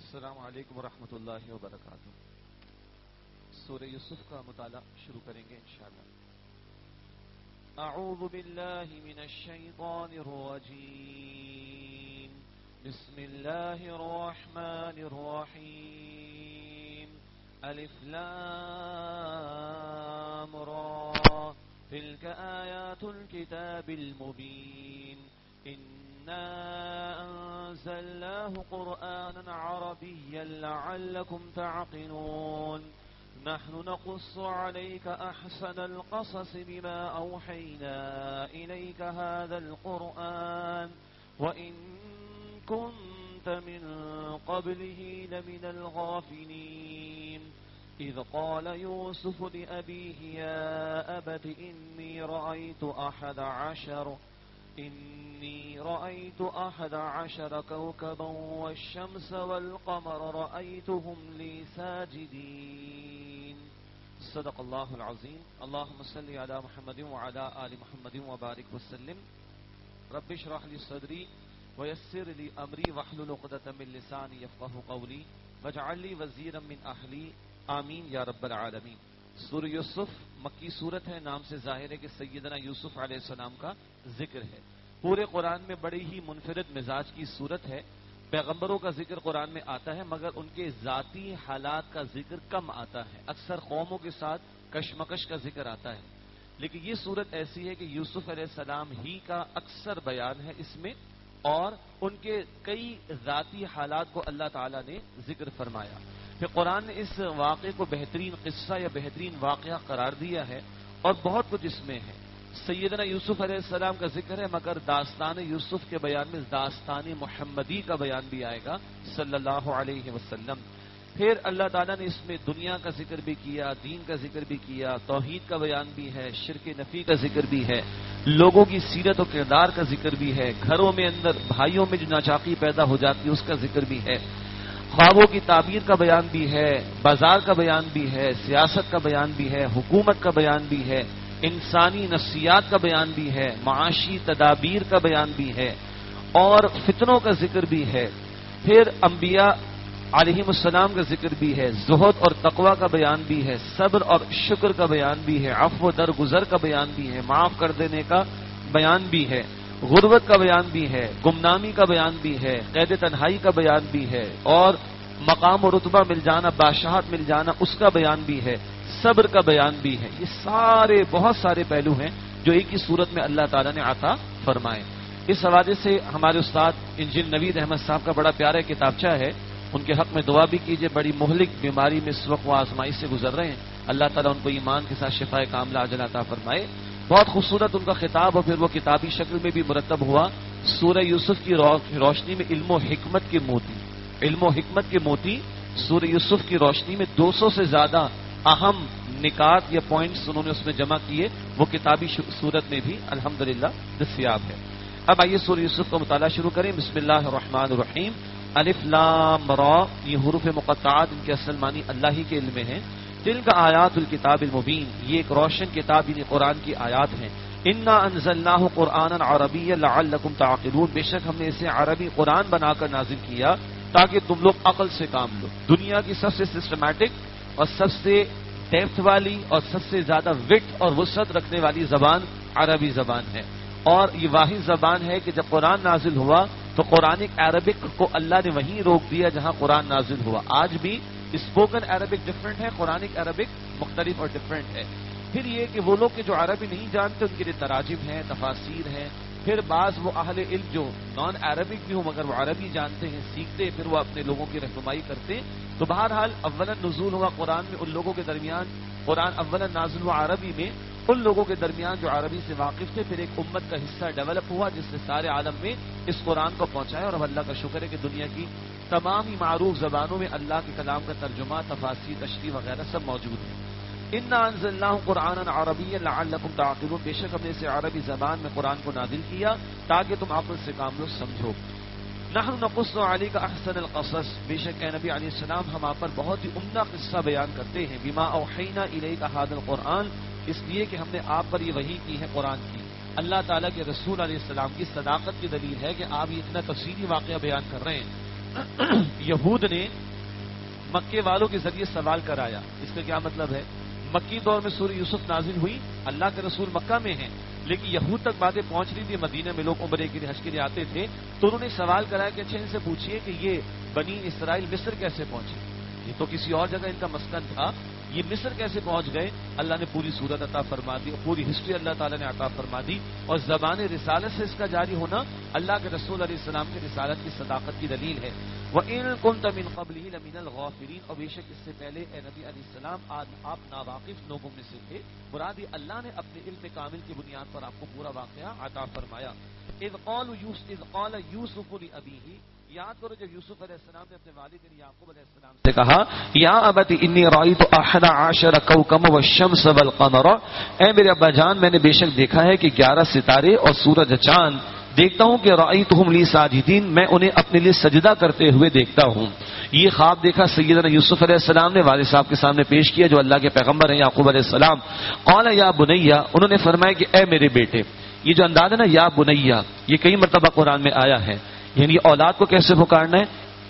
السلام علیکم ورحمۃ اللہ وبرکاتہ۔ سورہ یوسف کا مطالعہ شروع کریں گے انشاءاللہ۔ اعوذ باللہ من الشیطان الرجیم، بسم اللہ الرحمن الرحیم، الف لام را، تلک آیات الکتاب المبین، أنزلناه قرآنا عربيا لعلكم تعقلون، نحن نقص عليك أحسن القصص بما أوحينا إليك هذا القرآن وإن كنت من قبله لمن الغافلين، إذ قال يوسف لأبيه يا أبت إني رأيت أحد عشر كوكبا والشمس والقمر رأيتهم لي ساجدين، صدق الله العظيم۔ اللهم صل على محمد وعلى آل محمد وبارك وسلم۔ رب اشرح لي صدري ويسر لي أمري واحلل عقدة من لساني يفقهوا قولي واجعل لي وزيرا من أهلي آمین یا رب العالمین۔ سورہ یوسف مکی سورت ہے، نام سے ظاہر ہے کہ سیدنا یوسف علیہ السلام کا ذکر ہے۔ پورے قرآن میں بڑی ہی منفرد مزاج کی صورت ہے۔ پیغمبروں کا ذکر قرآن میں آتا ہے مگر ان کے ذاتی حالات کا ذکر کم آتا ہے، اکثر قوموں کے ساتھ کشمکش کا ذکر آتا ہے، لیکن یہ صورت ایسی ہے کہ یوسف علیہ السلام ہی کا اکثر بیان ہے اس میں، اور ان کے کئی ذاتی حالات کو اللہ تعالیٰ نے ذکر فرمایا۔ پھر قرآن نے اس واقعے کو بہترین قصہ یا بہترین واقعہ قرار دیا ہے، اور بہت کچھ اس میں ہے۔ سیدنا یوسف علیہ السلام کا ذکر ہے مگر داستان یوسف کے بیان میں داستان محمدی کا بیان بھی آئے گا صلی اللہ علیہ وسلم۔ پھر اللہ تعالیٰ نے اس میں دنیا کا ذکر بھی کیا، دین کا ذکر بھی کیا، توحید کا بیان بھی ہے، شرک نفی کا ذکر بھی ہے، لوگوں کی سیرت و کردار کا ذکر بھی ہے، گھروں میں اندر بھائیوں میں جو ناچاقی پیدا ہو جاتی ہے اس کا ذکر بھی ہے، خوابوں کی تعبیر کا بیان بھی ہے، بازار کا بیان بھی ہے، سیاست کا بیان بھی ہے، حکومت کا بیان بھی ہے، انسانی نفسیات کا بیان بھی ہے، معاشی تدابیر کا بیان بھی ہے، اور فتنوں کا ذکر بھی ہے۔ پھر انبیاء علیہ السلام کا ذکر بھی ہے، زہد اور تقوی کا بیان بھی ہے، صبر اور شکر کا بیان بھی ہے، عفو و درگزر کا بیان بھی ہے، معاف کر دینے کا بیان بھی ہے، غربت کا بیان بھی ہے، گمنامی کا بیان بھی ہے، قید تنہائی کا بیان بھی ہے، اور مقام و رتبہ مل جانا، بادشاہت مل جانا اس کا بیان بھی ہے، صبر کا بیان بھی ہے۔ یہ سارے بہت سارے پہلو ہیں جو ایک ہی صورت میں اللہ تعالیٰ نے عطا فرمائے۔ اس حوالے سے ہمارے استاد انجینئر نوید احمد صاحب کا بڑا پیارا کتابچہ ہے، ان کے حق میں دعا بھی کیجئے، بڑی مہلک بیماری میں اس وقت وہ آزمائی سے گزر رہے ہیں، اللہ تعالیٰ ان کو ایمان کے ساتھ شفائے کاملہ عاجلہ عطا فرمائے۔ بہت خوبصورت ان کا خطاب، اور پھر وہ کتابی شکل میں بھی مرتب ہوا، سورہ یوسف کی روشنی میں علم و حکمت کے موتی، علم و حکمت کے موتی سورہ یوسف کی روشنی میں 200 سے زیادہ اہم نکات یا پوائنٹس انہوں نے اس میں جمع کیے، وہ کتابی صورت میں بھی الحمدللہ دستیاب ہے۔ اب آئیے سورہ یوسف کا مطالعہ شروع کریں۔ بسم اللہ الرحمن الرحیم۔ الف لام را، یہ حروف مقطعات، ان کے اصل معنی اللہ ہی کے علم میں ہیں۔ تلک آیات الکتاب المبین، یہ ایک روشن کتاب یعنی قرآن کی آیات ہیں۔ انا انزلناہ قرآنا عربیا لعلکم تعقلون، بے شک ہم نے اسے عربی قرآن بنا کر نازل کیا تاکہ تم لوگ عقل سے کام لو۔ دنیا کی سب سے سسٹمیٹک اور سب سے ڈیپتھ والی اور سب سے زیادہ وڈتھ اور وسعت رکھنے والی زبان عربی زبان ہے، اور یہ واحد زبان ہے کہ جب قرآن نازل ہوا تو قرآنک عربک کو اللہ نے وہیں روک دیا جہاں قرآن نازل ہوا۔ آج بھی اسپوکن عربک ڈفرینٹ ہے، قرآنک عربک مختلف اور ڈفرینٹ ہے۔ پھر یہ کہ وہ لوگ کہ جو عربی نہیں جانتے ان کے لیے تراجم ہیں، تفاسیر ہیں، پھر بعض وہ اہل علم جو نان عربک بھی ہوں مگر وہ عربی جانتے ہیں، سیکھتے، پھر وہ اپنے لوگوں کی رہنمائی کرتے ہیں۔ تو بہرحال اولا نزول ہوا قرآن میں ان لوگوں کے درمیان، قرآن اولا نازل ہوا عربی میں ان لوگوں کے درمیان جو عربی سے واقف تھے، پھر ایک امت کا حصہ ڈیولپ ہوا جس نے سارے عالم میں اس قرآن کو پہنچایا، اور اب اللہ کا شکر ہے کہ دنیا کی تمام ہی معروف زبانوں میں اللہ کے کلام کا ترجمہ، تفاسیر، تشریح وغیرہ سب موجود ہیں۔ انا انزلناہ قرآنا عربیا لعلکم تعقلون، بے شک ہم نے اسے عربی زبان میں قرآن کو نازل کیا تاکہ تم عقل سے کام لو، سمجھو۔ نحن نقص علیک احسن القصص، بے شک اے نبی علیہ السلام ہم آپ پر بہت ہی عمدہ قصہ بیان کرتے ہیں، بما اوحینا الیک ھذا القرآن، اس لیے کہ ہم نے آپ پر یہ وحی کی ہے قرآن کی۔ اللہ تعالیٰ کے رسول علیہ السلام کی صداقت کی دلیل ہے کہ آپ یہ اتنا تفصیلی واقعہ بیان کر رہے ہیں۔ یہود نے مکے والوں کے ذریعے سوال کرایا. اس کا کیا مطلب ہے؟ مکی دور میں سورہ یوسف نازل ہوئی، اللہ کے رسول مکہ میں ہیں، لیکن یہود تک باتیں پہنچ رہی تھی، مدینہ میں لوگ عمرے کے لیے حج کے لیے آتے تھے، تو انہوں نے سوال کرایا کہ اچھا ان سے پوچھیے کہ یہ بنی اسرائیل مصر کیسے پہنچے؟ یہ تو کسی اور جگہ ان کا مسکن تھا، یہ مصر کیسے پہنچ گئے؟ اللہ نے پوری صورت عطا فرما دی اور پوری ہسٹری اللہ تعالیٰ نے عطا فرما دی، اور زبان رسالت سے اس کا جاری ہونا اللہ کے رسول علیہ السلام کی رسالت کی صداقت کی دلیل ہے. وَإِن كُنتَ مِن قَبْلِهِ لَمِنَ الْغَافِلِينَ، اور بے شک اس سے پہلے اے نبی علیہ السلام آپ ناواقف لوگوں میں سے تھے. مراد اللہ نے اپنے علم کامل کی بنیاد پر آپ کو پورا واقعہ عطا فرمایا. اذ قال یوسف لأبیہ، یاد کرو جب یوسف علیہ السلام نے اپنے والد یعقوب علیہ السلام سے کہا یا ابت انی رأیت 11 کوکبا والشمس والقمر، اے میرے ابا جان میں نے بے شک دیکھا ہے کہ 11 ستارے اور سورج چاند دیکھتا ہوں کہ رأیتہم لی ساجدین، میں انہیں اپنے لیے سجدہ کرتے ہوئے دیکھتا ہوں. یہ خواب دیکھا سیدنا یوسف علیہ السلام نے والد صاحب کے سامنے پیش کیا جو اللہ کے پیغمبر ہیں یعقوب علیہ السلام. قال یا بنیا، انہوں نے فرمایا کہ اے میرے بیٹے. یہ جو انداز ہے نا یا بنیا، یہ کئی مرتبہ قرآن میں آیا ہے، یعنی اولاد کو کیسے پکارنا ہے؟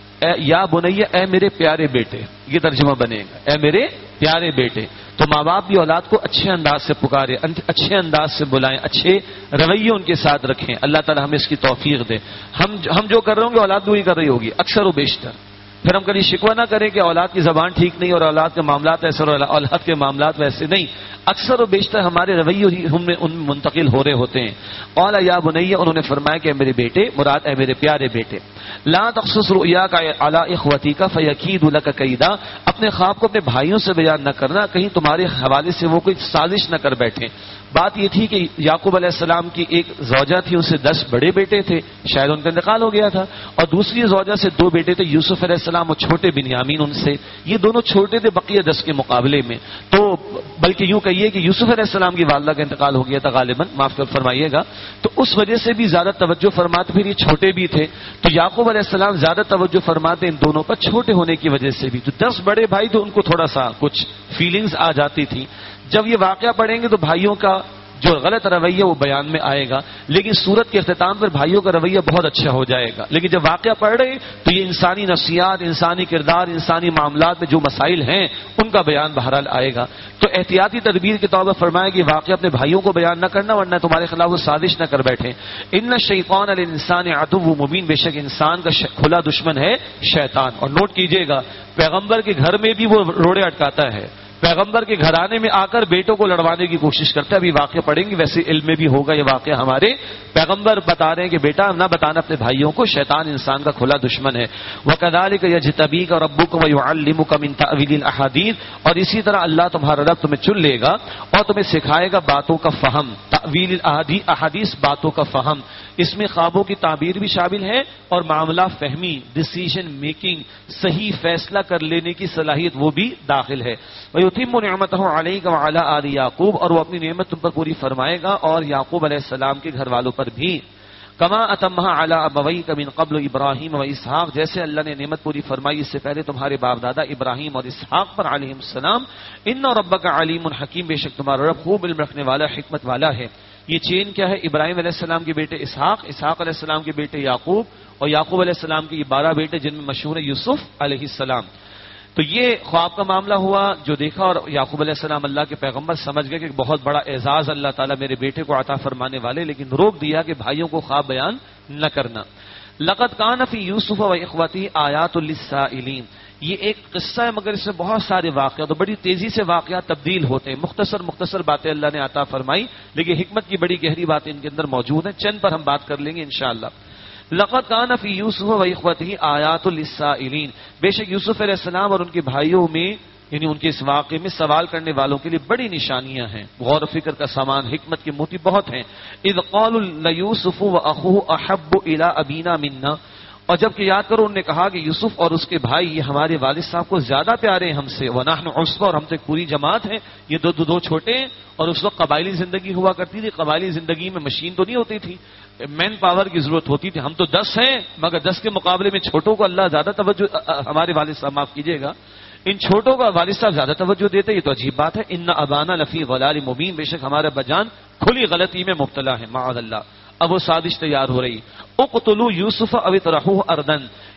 یا بنیا، اے میرے پیارے بیٹے، یہ ترجمہ بنے گا، اے میرے پیارے بیٹے. تو ماں باپ بھی اولاد کو اچھے انداز سے پکارے، اچھے انداز سے بلائیں، اچھے رویے ان کے ساتھ رکھیں. اللہ تعالی ہمیں اس کی توفیق دے. ہم جو کر رہے ہوں گے اولاد بھی وہی کر رہی ہوگی اکثر و بیشتر. پھر ہم کبھی شکوہ نہ کریں کہ اولاد کی زبان ٹھیک نہیں اور اولاد کے معاملات ایسے اور اولاد کے معاملات ویسے نہیں. اکثر و بیشتر ہمارے رویے ان میں منتقل ہو رہے ہوتے ہیں. قال یا بنیا، انہوں نے فرمایا کہ میرے بیٹے، مراد اے میرے پیارے بیٹے، لا تقصص رؤیاک علی اخوتک فیکیدوا لک کیدا، اپنے خواب کو اپنے بھائیوں سے بیان نہ کرنا، کہیں تمہارے حوالے سے وہ کوئی سازش نہ کر بیٹھیں. بات یہ تھی کہ یعقوب علیہ السلام کی ایک زوجہ تھی، ان سے 10 بڑے بیٹے تھے، شاید ان کا انتقال ہو گیا تھا، اور دوسری زوجہ سے 2 بیٹے تھے، یوسف علیہ السلام اور چھوٹے بنیامین. ان سے یہ دونوں چھوٹے تھے بقیہ 10 کے مقابلے میں. تو بلکہ یوں کہیے کہ یوسف علیہ السلام کی والدہ کا انتقال ہو گیا تھا غالباً، معاف کر فرمائیے گا، تو اس وجہ سے بھی زیادہ توجہ فرماتے. پھر یہ چھوٹے بھی تھے تو یعقوب علیہ السلام زیادہ توجہ فرماتے ان دونوں پر چھوٹے ہونے کی وجہ سے بھی. تو 10 بڑے بھائی تو ان کو تھوڑا سا کچھ فیلنگز آ جاتی تھی. جب یہ واقعہ پڑھیں گے تو بھائیوں کا جو غلط رویہ وہ بیان میں آئے گا، لیکن سورت کے اختتام پر بھائیوں کا رویہ بہت اچھا ہو جائے گا. لیکن جب واقعہ پڑھ رہے تو یہ انسانی نفسیات، انسانی کردار، انسانی معاملات میں جو مسائل ہیں ان کا بیان بہرحال آئے گا. تو احتیاطی تدبیر کے طور پر فرمایا کہ واقعہ اپنے بھائیوں کو بیان نہ کرنا ورنہ تمہارے خلاف وہ سازش نہ کر بیٹھے. ان الشیطان للانسان عدو مبین، بے شک انسان کا کھلا دشمن ہے شیطان. اور نوٹ کیجئے گا پیغمبر کے گھر میں بھی وہ روڑے اٹکاتا ہے، پیغمبر کے گھرانے میں آ کر بیٹوں کو لڑوانے کی کوشش کرتا ہے. ابھی واقعہ پڑھیں گے، ویسے علم میں بھی ہوگا یہ واقعہ. ہمارے پیغمبر بتا رہے ہیں کہ بیٹا نہ بتانا اپنے بھائیوں کو، شیطان انسان کا کھلا دشمن ہے. وَكَذَلِكَ يَجْتَبِيكَ رَبُّكَ وَيُعَلِّمُكَ مِن تَأْوِيلِ الْأَحَادِيثِ، اور اسی طرح اللہ تمہارا رب تمہیں چن لے گا اور تمہیں سکھائے گا باتوں کا فہم. تأویل الاحادیث، باتوں کا فہم، اس میں خوابوں کی تعبیر بھی شامل ہے اور معاملہ فہمی، ڈیسیژن میکنگ، صحیح فیصلہ کر لینے کی صلاحیت وہ بھی داخل ہے. وَيُتِمُّ نِعْمَتَهُ عَلَيْكَ وَعَلَىٰ آلِ یعقوب، اور وہ اپنی نعمت تم پر پوری فرمائے گا اور یعقوب علیہ السلام کے گھر والوں پر بھی. کما اتمها علی ابویک من قبل ابراہیم و اسحاق، جیسے اللہ نے نعمت پوری فرمائی اس سے پہلے تمہارے باپ دادا ابراہیم اور اسحاق پر علیہم السلام. ان ربک علیم حکیم، بے شک تمہارا رب خوب علم رکھنے والا، حکمت والا ہے. یہ چین کیا ہے؟ ابراہیم علیہ السلام کے بیٹے اسحاق، اسحاق علیہ السلام کے بیٹے یعقوب، اور یعقوب علیہ السلام کے 12 بیٹے جن میں مشہور ہے یوسف علیہ السلام. تو یہ خواب کا معاملہ ہوا جو دیکھا، اور یعقوب علیہ السلام اللہ کے پیغمبر سمجھ گئے کہ بہت بڑا اعزاز اللہ تعالیٰ میرے بیٹے کو عطا فرمانے والے، لیکن روک دیا کہ بھائیوں کو خواب بیان نہ کرنا. لقد کان فی یوسف و اخوتہ آیات للسائلین، یہ ایک قصہ ہے مگر اس میں بہت سارے واقعات، تو بڑی تیزی سے واقعات تبدیل ہوتے ہیں. مختصر باتیں اللہ نے عطا فرمائی، لیکن حکمت کی بڑی گہری باتیں ان کے اندر موجود ہیں. چند پر ہم بات کر لیں گے انشاءاللہ. لقد کان فی یوسف و اخوتہ آیات للسائلین، بے شک یوسف علیہ السلام اور ان کے بھائیوں میں، یعنی ان کے اس واقعے میں سوال کرنے والوں کے لیے بڑی نشانیاں ہیں، غور و فکر کا سامان، حکمت کے موتی بہت ہیں. اذ قالوا لیوسف واخوہ احب الی ابینا منا، اور جب کہ یاد کرو انہوں نے کہا کہ یوسف اور اس کے بھائی یہ ہمارے والد صاحب کو زیادہ پیارے ہیں ہم سے. ونحن عصبہ، اور ہم تو ایک پوری جماعت ہیں. یہ دو چھوٹے ہیں، اور اس وقت قبائلی زندگی ہوا کرتی تھی. قبائلی زندگی میں مشین تو نہیں ہوتی تھی، مین پاور کی ضرورت ہوتی تھی. ہم تو 10 ہیں مگر 10 کے مقابلے میں چھوٹوں کو اللہ زیادہ توجہ، ہمارے والد صاحب معاف کیجیے گا، ان چھوٹوں کا والد صاحب زیادہ توجہ دیتے. یہ تو عجیب بات ہے. ان ابانا لفی ضلال مبین، بے شک ہمارا بجان کھلی غلطی میں مبتلا ہے، معاذ اللہ. اب وہ سازش تیار ہو رہی. اقتلوا یوسف او اطرحوه ارضا،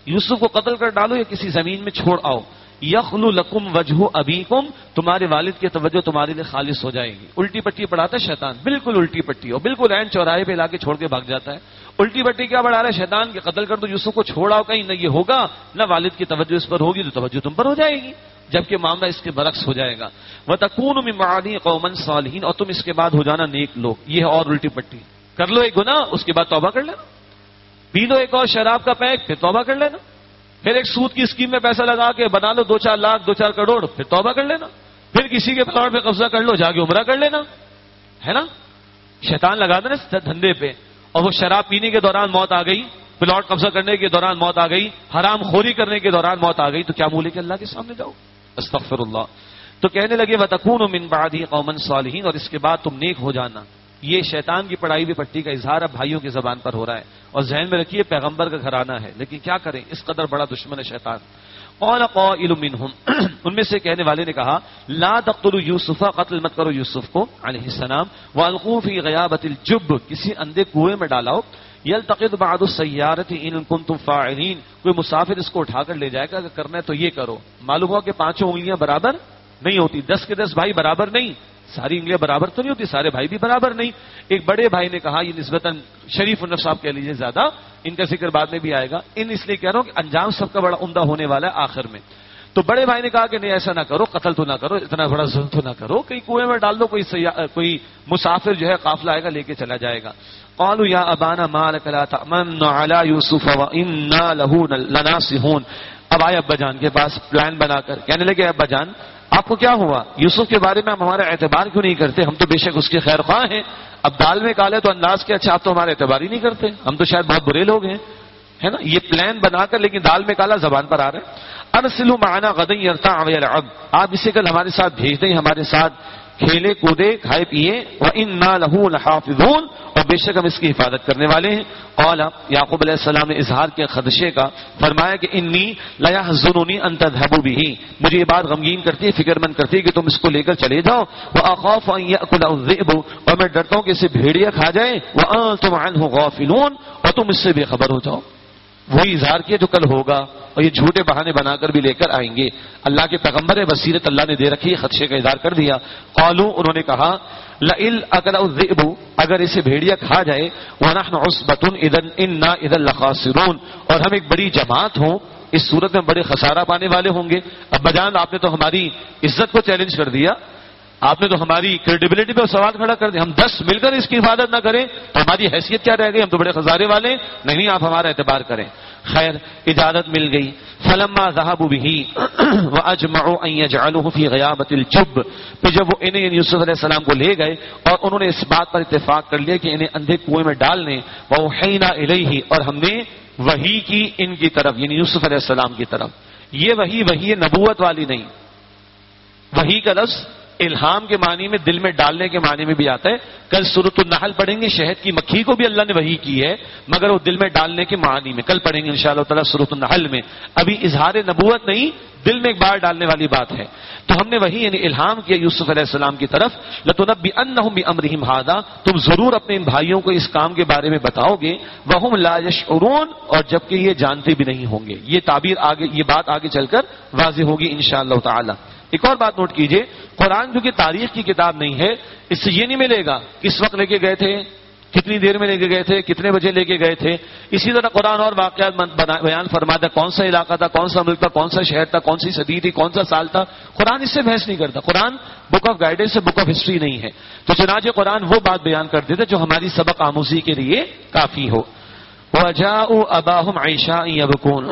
یوسف کو قتل کر ڈالو یا کسی زمین میں چھوڑ آؤ، یخلو لکم وجہ ابیکم، تمہارے والد کی توجہ تمہارے لیے خالص ہو جائے گی۔ الٹی پٹی پڑھاتا ہے شیطان، بالکل الٹی پٹی، اور بالکل عین چوراہے پہ لا کے چھوڑ کے بھاگ جاتا ہے۔ الٹی پٹی کیا بڑھا رہا ہے شیطان، کہ قتل کر دو یوسف کو، چھوڑ آؤ کہیں، نہ یہ ہوگا نہ والد کی توجہ اس پر ہوگی، تو توجہ تم پر ہو جائے گی، جبکہ معاملہ اس کے برعکس ہو جائے گا۔ وَتَكُونُ مِن بَعْدِهِ قَوْمًا صَالِحِينَ، اور تم اس کے بعد ہو جانا نیک لوگ۔ یہ ہے اور الٹی پٹی، کر لو ایک گناہ اس کے بعد توبہ کر لینا، پی لو ایک اور شراب کا پیک پھر توبہ کر لینا، پھر ایک سود کی اسکیم میں پیسہ لگا کے بنا لو 2-4 لاکھ 2-4 کروڑ پھر توبہ کر لینا، پھر کسی کے پلاٹ پہ قبضہ کر لو جا کے عمرہ کر لینا، ہے نا؟ شیطان لگا دینا اس دھندے پہ، اور وہ شراب پینے کے دوران موت آ گئی، پلاٹ قبضہ کرنے کے دوران موت آ گئی، حرام خوری کرنے کے دوران موت آ گئی، تو کیا بولے کہ اللہ کے سامنے جاؤ؟ استغفر اللہ۔ تو کہنے لگے وَتَكُونُ مِن بَعْدِهِ قَوْمًا صَالِحِينَ، اور اس کے بعد تم نیک ہو جانا۔ یہ شیطان کی پڑھائی ہوئی پٹی کا اظہار اب بھائیوں کی زبان پر ہو رہا ہے، اور ذہن میں رکھیے پیغمبر کا گھرانہ ہے، لیکن کیا کریں اس قدر بڑا دشمن ہے شیطان۔ قال قائل منهم، ان میں سے کہنے والے نے کہا لا تقتلوا یوسف، قتل مت کرو یوسف کو علیہ السلام، والقوا فی غیابۃ الجب، کسی اندھے کنویں میں ڈالاؤ، یلتقط بعض السیارۃ ان کنتم فاعلین، کوئی مسافر اس کو اٹھا کر لے جائے گا، اگر کرنا ہے تو یہ کرو۔ معلوم ہوا کہ 5 انگلیاں برابر نہیں ہوتی، 10 کے 10 بھائی برابر نہیں، ساری انگلیاں برابر تو نہیں ہوتی، سارے بھائی بھی برابر نہیں۔ ایک بڑے بھائی نے کہا، یہ نسبتاً شریف النفس صاحب کہہ لیجیے زیادہ، ان کا ذکر بعد میں بھی آئے گا، اس لیے کہہ رہا ہوں کہ انجام سب کا بڑا عمدہ ہونے والا ہے آخر میں۔ تو بڑے بھائی نے کہا کہ نہیں ایسا نہ کرو، قتل تو نہ کرو، اتنا بڑا ظلم تو نہ کرو، کہیں کنویں میں ڈال دو، کوئی مسافر جو ہے قافلہ آئے گا لے کے چلا جائے گا۔ قالوا یا ابانا ما لک لا تأمن علی یوسف وانا له لناصحون، اب آئے ابا جان کے پاس پلان بنا کر، کہنے لگے ابا جان آپ کو کیا ہوا، یوسف کے بارے میں ہم ہمارا اعتبار کیوں نہیں کرتے، ہم تو بے شک اس کے خیر خواہ ہیں، اب دال میں کالے تو انداز کے، اچھا آپ تو ہمارا اعتبار ہی نہیں کرتے، ہم تو شاید بہت برے لوگ ہیں، ہے نا؟ یہ پلان بنا کر لیکن دال میں کالا زبان پر آ رہا ہے۔ ارسلوا معنا غدا يرتع ويلعب، آپ اسے کل ہمارے ساتھ بھیج دیں، ہمارے ساتھ کھیلے کودے کھائے پیے، وَإِنَّا لَهُ لَحَافِظُونَ، اور بے شک ہم اس کی حفاظت کرنے والے ہیں۔ قال یعقوب علیہ السلام نے اظہار کیا خدشے کا، فرمایا کہ انی لَيَحْزُنُنِي أَن تَذْهَبُوا بِهِ، مجھے یہ بات غمگین کرتی ہے، فکر مند کرتی ہے کہ تم اس کو لے کر چلے جاؤ، وَأَخَافُ أَن يَأْكُلَهُ الذِّئْبُ، اور میں ڈرتا ہوں کہ اسے بھیڑیا کھا جائے، وَأَنتُمْ عَنْهُ غَافِلُونَ، اور تم اس سے بے خبر ہو جاؤ۔ وہی اظہار کیا جو کل ہوگا، اور یہ جھوٹے بہانے بنا کر بھی لے کر آئیں گے۔ اللہ کے پیغمبر بصیرت اللہ نے دے رکھی، خدشے کا اظہار کر دیا۔ قالوا، انہوں نے کہا لئن اکلہ الذئب، اگر اسے بھیڑیا کھا جائے، ونحن عصبۃ اذا انا اذا لخاسرون، اور ہم ایک بڑی جماعت ہوں، اس صورت میں بڑے خسارہ پانے والے ہوں گے۔ ابا جان آپ نے تو ہماری عزت کو چیلنج کر دیا، آپ نے تو ہماری کریڈیبلٹی پہ سوال کھڑا کر دیا، ہم 10 مل کر اس کی حفاظت نہ کریں تو ہماری حیثیت کیا رہ گئی، ہم تو بڑے خسارے والے ہیں، نہیں آپ ہمارا اعتبار کریں۔ خیر اجازت مل گئی۔ فلما ذهبوا به واجمعوا ان يجعلوه في غيابة الجب، پھر جب وہ انہیں یوسف علیہ السلام کو لے گئے اور انہوں نے اس بات پر اتفاق کر لیا کہ انہیں اندھے کنویں میں ڈال لیں، واوحینا الیہ، اور ہم نے وحی کی ان کی طرف، یعنی یوسف علیہ السلام کی طرف۔ یہ وحی نبوت والی نہیں، وحی کا لفظ الہام کے معنی میں دل میں ڈالنے کے معنی میں بھی آتا ہے۔ کل سورۃ النحل پڑھیں گے، شہد کی مکھی کو بھی اللہ نے وحی کی ہے، مگر وہ دل میں ڈالنے کے معنی میں، کل پڑھیں گے انشاءاللہ تعالی سورۃ النحل میں۔ ابھی اظہار نبوت نہیں، دل میں ایک بار ڈالنے والی بات ہے۔ تو ہم نے وہی یعنی الہام کیا یوسف علیہ السلام کی طرف، لَتُنَبِّئَنَّهُم بِأَمْرِهِمْ هَذَا، تم ضرور اپنے ان بھائیوں کو اس کام کے بارے میں بتاؤ گے، وَهُمْ لَا يَشْعُرُونَ، اور جبکہ یہ جانتے بھی نہیں ہوں گے۔ یہ تعبیر آگے، یہ بات آگے چل کر واضح ہوگی انشاءاللہ تعالی۔ ایک اور بات نوٹ کیجئے، قرآن جو کہ تاریخ کی کتاب نہیں ہے، اس سے یہ نہیں ملے گا کس وقت لے کے گئے تھے، کتنی دیر میں لے کے گئے تھے، کتنے بجے لے کے گئے تھے۔ اسی طرح قرآن اور واقعات بیان فرماتا کون سا علاقہ تھا، کون سا ملک تھا، کون سا شہر تھا، کون سی صدی تھی، کون سا سال تھا۔ قرآن اس سے بحث نہیں کرتا، قرآن بک آف گائیڈنس سے بک آف ہسٹری نہیں ہے۔ تو چنانچہ قرآن وہ بات بیان کر دیتا جو ہماری سبق آموزی کے لیے کافی ہو۔ وَجَاءُوا أَبَاهُمْ عِشَاءً يَبْكُونَ،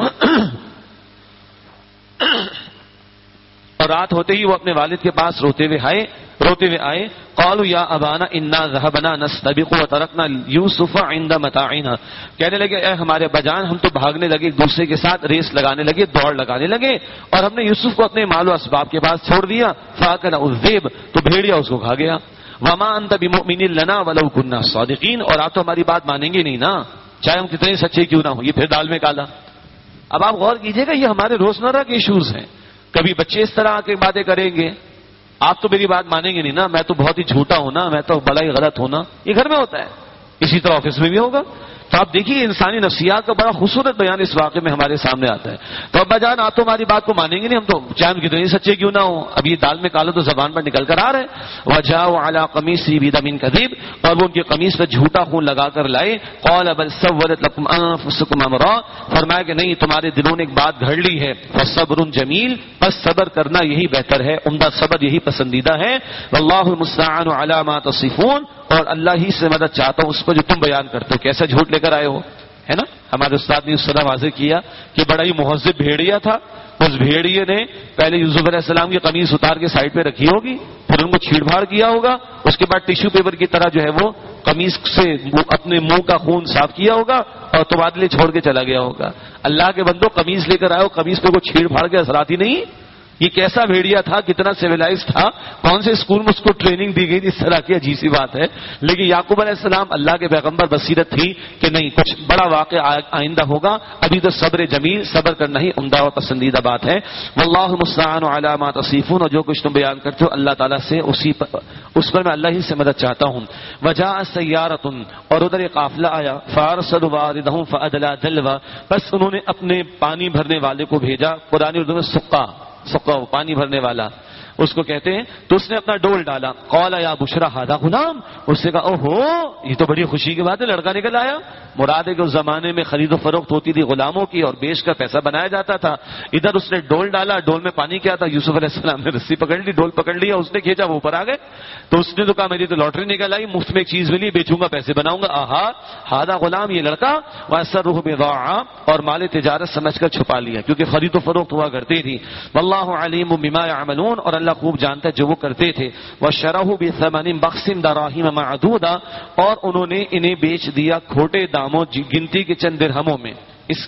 اور رات ہوتے ہی وہ اپنے والد کے پاس روتے ہوئے آئے۔ قالوا یا ابانا انا ذهبنا نستبق وتركنا يوسف عند متاعنا، کہنے لگے اے ہمارے ابا جان، ہم تو بھاگنے لگے، ایک دوسرے کے ساتھ ریس لگانے لگے، دوڑ لگانے لگے، اور ہم نے یوسف کو اپنے مال و اسباب کے پاس چھوڑ دیا۔ فاكله الذئب، تو بھیڑیا اس کو کھا گیا۔ وما انت بمؤمن لنا ولو كنا صادقين، اور آپ تو ہماری بات مانیں گے نہیں نا، چاہے ہم کتنے سچے کیوں نہ ہوں۔ یہ پھر دال میں کالا۔ اب آپ غور کیجئے گا، یہ ہمارے روزمرہ کے ایشوز ہیں۔ کبھی بچے اس طرح کے باتیں کریں گے، آپ تو میری بات مانیں گے نہیں نا، میں تو بہت ہی جھوٹا ہوں نا، میں تو بڑا ہی غلط ہوں نا۔ یہ گھر میں ہوتا ہے، اسی طرح آفس میں بھی ہوگا۔ تو آپ دیکھیے انسانی نفسیات کا بڑا خوبصورت بیان اس واقعے میں ہمارے سامنے آتا ہے. تو ابا جان آپ تو ہماری بات کو مانیں گے نہیں, ہم تو چاہے ہم کتنے سچے کیوں نہ ہوں, اب یہ دال میں کالا تو زبان پر نکل کر آ رہے. وجاءوا علی قمیصی بدم کذب, اور وہ ان کی قمیص پر جھوٹا خون لگا کر لائے. قال بل سولت لكم انفسكم امرا, فرمایا کہ نہیں تمہارے دلوں نے ایک بات گھڑ لی ہے. فصبر جمیل, بس صبر کرنا یہی بہتر ہے, عمدہ صبر یہی پسندیدہ ہے. واللہ المستعان علی ما تصفون, اور اللہ ہی سے مدد چاہتا ہوں اس پر جو تم بیان کرتے ہو. کیسا جھوٹ لے کر آئے ہو, ہے نا. ہمارے استاد نے اس طرح واضح کیا کہ بڑا ہی مہذب بھیڑیا تھا. اس بھیڑیے نے پہلے یوسف علیہ السلام کی قمیص اتار کے سائڈ پہ رکھی ہوگی, پھر ان کو چھیڑ پھاڑ کیا ہوگا, اس کے بعد ٹیشو پیپر کی طرح جو ہے وہ قمیص سے اپنے منہ کا خون صاف کیا ہوگا اور تبادلے چھوڑ کے چلا گیا ہوگا. اللہ کے بندو قمیص لے کر آئے ہو, قمیص پہ کوئی چھیڑ پھاڑ کے اثرات ہی نہیں. یہ کیسا بھیڑیا تھا, کتنا سیویلائز تھا, کون سے اسکول میں اس کو ٹریننگ دی گئی, اس طرح کی عجیب سی بات ہے. لیکن یعقوب علیہ السلام اللہ کے پیغمبر بصیرت تھی کہ نہیں کچھ بڑا واقعہ آئندہ ہوگا, ابھی تو صبر جمیل, صبر کرنا ہی عمدہ اور پسندیدہ بات ہے. واللہ المستعان علی ما تصفون, اور جو کچھ تم بیان کرتے ہو اللہ تعالیٰ سے اس پر میں اللہ ہی سے مدد چاہتا ہوں. وجاء سیارۃ, اور ادھر ایک قافلہ آیا. فارسلوا واردہم فادلی دلوا, بس انہوں نے اپنے پانی بھرنے والے کو بھیجا. پرانی اردو میں سقا پانی بھرنے والا اس کو کہتے ہیں. تو اس نے اپنا ڈول ڈالا. قال یا بشرا ھذا غلام, اس نے کہا اوہو یہ تو بڑی خوشی کی بات ہے, لڑکا نکل آیا. مراد ہے کہ اس زمانے میں خرید و فروخت ہوتی تھی غلاموں کی, اور بیچ کر پیسہ بنایا جاتا تھا. ادھر اس نے ڈول ڈالا, ڈول میں پانی کیا تھا, یوسف علیہ السلام نے رسی پکڑ لی, ڈول پکڑ لیا, اس نے کھینچا, وہ اوپر آ گئے. تو اس نے تو کہا میری تو لاٹری نکل آئی, مفت میں ایک چیز ملی, بیچوں گا پیسے بناؤں گا. آہا ھذا غلام, یہ لڑکا. واسرہ بضاعہ, اور مال تجارت سمجھ کر چھپا لیا کیونکہ خرید و فروخت ہوا کرتی تھی. واللہ علیم بما یعملون, اور اللہ خوب جانتا ہے جو وہ کرتے تھے. وشرہ بثمن بخس دراہم معدودہ, اور انہوں نے انہیں بیچ دیا کھوٹے داموں, گنتی کے چند درہموں میں. اس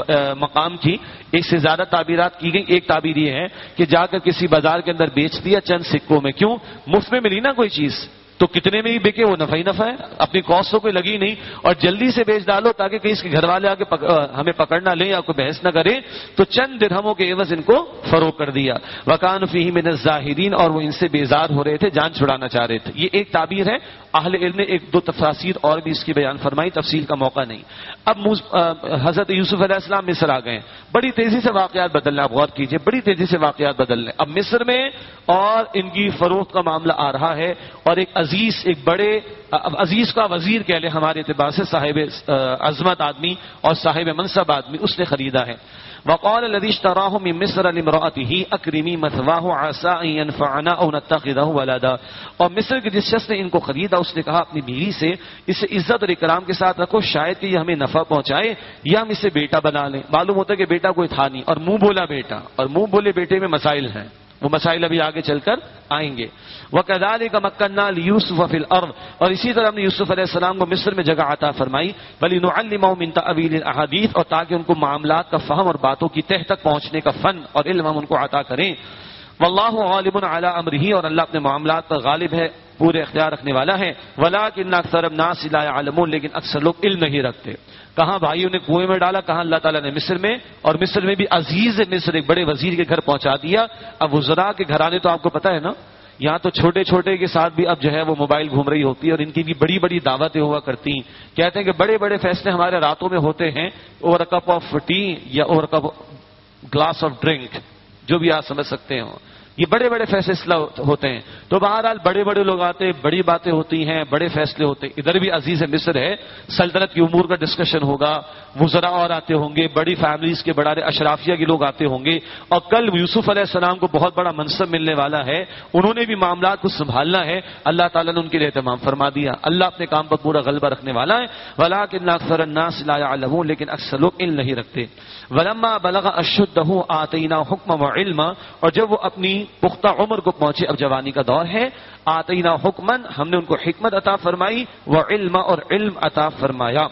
مقام کی ایک سے زیادہ تعبیرات کی گئی. ایک تعبیر یہ ہے کہ جا کر کسی بازار کے اندر بیچ دیا چند سکوں میں. کیوں, مفت میں ملی نا کوئی چیز, تو کتنے میں ہی بکے وہ نفع ہی نفع ہے, اپنی کاسٹ تو کوئی لگی نہیں, اور جلدی سے بیچ ڈالو تاکہ کہیں اس کے گھر والے آ کے ہمیں پکڑ نہ لیں یا کوئی بحث نہ کرے. تو چند درہموں کے عوض ان کو فروخت کر دیا. وکان فیہ من الزاہدین, اور وہ ان سے بیزار ہو رہے تھے, جان چھڑانا چاہ رہے تھے. یہ ایک تعبیر ہے. اہل علم نے ایک دو تفاسیر اور بھی اس کی بیان فرمائی, تفصیل کا موقع نہیں. اب حضرت یوسف علیہ السلام مصر آ گئے. بڑی تیزی سے واقعات بدل رہے, آپ غور کیجئے, بڑی تیزی سے واقعات بدل رہے. اب مصر میں اور ان کی فروخت کا معاملہ آ رہا ہے, اور ایک عزیز, ایک بڑے عزیز کا وزیر کہہ لیں ہمارے اعتبار سے, صاحب عظمت آدمی اور صاحب منصب آدمی, اس نے خریدا ہے. وقال الذي اشتراه من مصر لامرأته اكرمي مثواه عسى ان ينفعنا او نتخذه ولدا, اور مصر کے جس شخص نے ان کو خریدا اس نے کہا اپنی بیوی سے اسے عزت اور اکرام کے ساتھ رکھو, شاید کہ یہ ہمیں نفع پہنچائے یا ہم اسے بیٹا بنا لیں. معلوم ہوتا ہے کہ بیٹا کوئی تھا نہیں, اور منہ بولا بیٹا, اور منہ بولے بیٹے میں مسائل ہیں, وہ مسائل ابھی آگے چل کر آئیں گے. وَكَذَلِكَ مَكَّنَّا لِيُوسُفَ فِي الْأَرْضِ, اور اسی طرح ہم نے یوسف علیہ السلام کو مصر میں جگہ عطا فرمائی. وَلِنُعَلِّمَهُ مِن تَأْوِيلِ الْأَحَادِيثِ, اور تاکہ ان کو معاملات کا فہم اور باتوں کی تہ تک پہنچنے کا فن اور علم ہم ان کو عطا کریں. واللہ غالب علی امرہ, اور اللہ اپنے معاملات پر غالب ہے, پورے اختیار رکھنے والا ہے. ولکن اکثر الناس لا يعلمون, لیکن اکثر لوگ علم نہیں رکھتے. کہاں بھائیوں نے کنویں میں ڈالا, کہاں اللہ تعالیٰ نے مصر میں, اور مصر میں بھی عزیز مصر ایک بڑے وزیر کے گھر پہنچا دیا. اب وزراء کے گھرانے تو آپ کو پتہ ہے نا, یہاں تو چھوٹے چھوٹے کے ساتھ بھی اب جو ہے وہ موبائل گھوم رہی ہوتی ہے, اور ان کی بھی بڑی بڑی دعوتیں ہوا کرتی. کہتے ہیں کہ بڑے بڑے فیصلے ہمارے راتوں میں ہوتے ہیں, over a cup of tea یا over a cup glass of drink, جو بھی آپ سمجھ سکتے ہو, یہ بڑے بڑے فیصلے ہوتے ہیں. تو بہرحال بڑے بڑے لوگ آتے ہیں, بڑی باتیں ہوتی ہیں, بڑے فیصلے ہوتے ہیں. ادھر بھی عزیز مصر ہے, سلطنت کی امور کا ڈسکشن ہوگا, وزراء اور آتے ہوں گے, بڑی فیملیز کے بڑے اشرافیہ کے لوگ آتے ہوں گے. اور کل یوسف علیہ السلام کو بہت بڑا منصب ملنے والا ہے, انہوں نے بھی معاملات کو سنبھالنا ہے. اللہ تعالیٰ نے ان کے لیے اہتمام فرما دیا. اللہ اپنے کام پر پورا غلبہ رکھنے والا ہے. ولکن اکثر الناس لا يعلمون, لیکن اکثر لوگ علم نہیں رکھتے. ولما بلغ اشدہ آتیناہ حکما وعلما, اور جب وہ اپنی پختہ عمر کو پہنچے, اب جوانی کا دور ہے, آتیناہ حکما, ہم نے ان کو حکمت عطا فرمائی, وعلما, اور علم عطا فرمایا.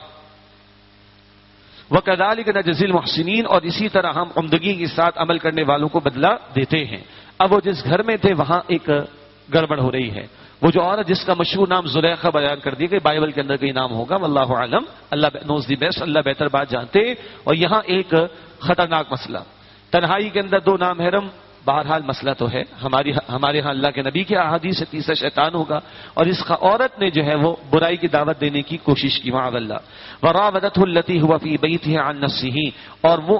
وَكَذَلِكَ نَجْزِي الْمُحْسِنِينَ, اور اسی طرح ہم عمدگی کے ساتھ عمل کرنے والوں کو بدلہ دیتے ہیں. اب وہ جس گھر میں تھے وہاں ایک گڑبڑ ہو رہی ہے. وہ جو عورت جس کا مشہور نام زلیخا بیان کر دی گئی, بائبل کے اندر کوئی نام ہوگا, واللہ عالم, اللہ نوز دی بیسٹ, اللہ بہتر بات جانتے. اور یہاں ایک خطرناک مسئلہ, تنہائی کے اندر دو نامحرم بہرحال مسئلہ تو ہے ہمارے ہاں اللہ کے نبی کی احادیث ہے تیسرا شیطان ہوگا، اور اس کا عورت نے جو ہے وہ برائی کی دعوت دینے کی کوشش کی معاذ اللہ. وراودته التي هو في بيتها عن نفسه، اور وہ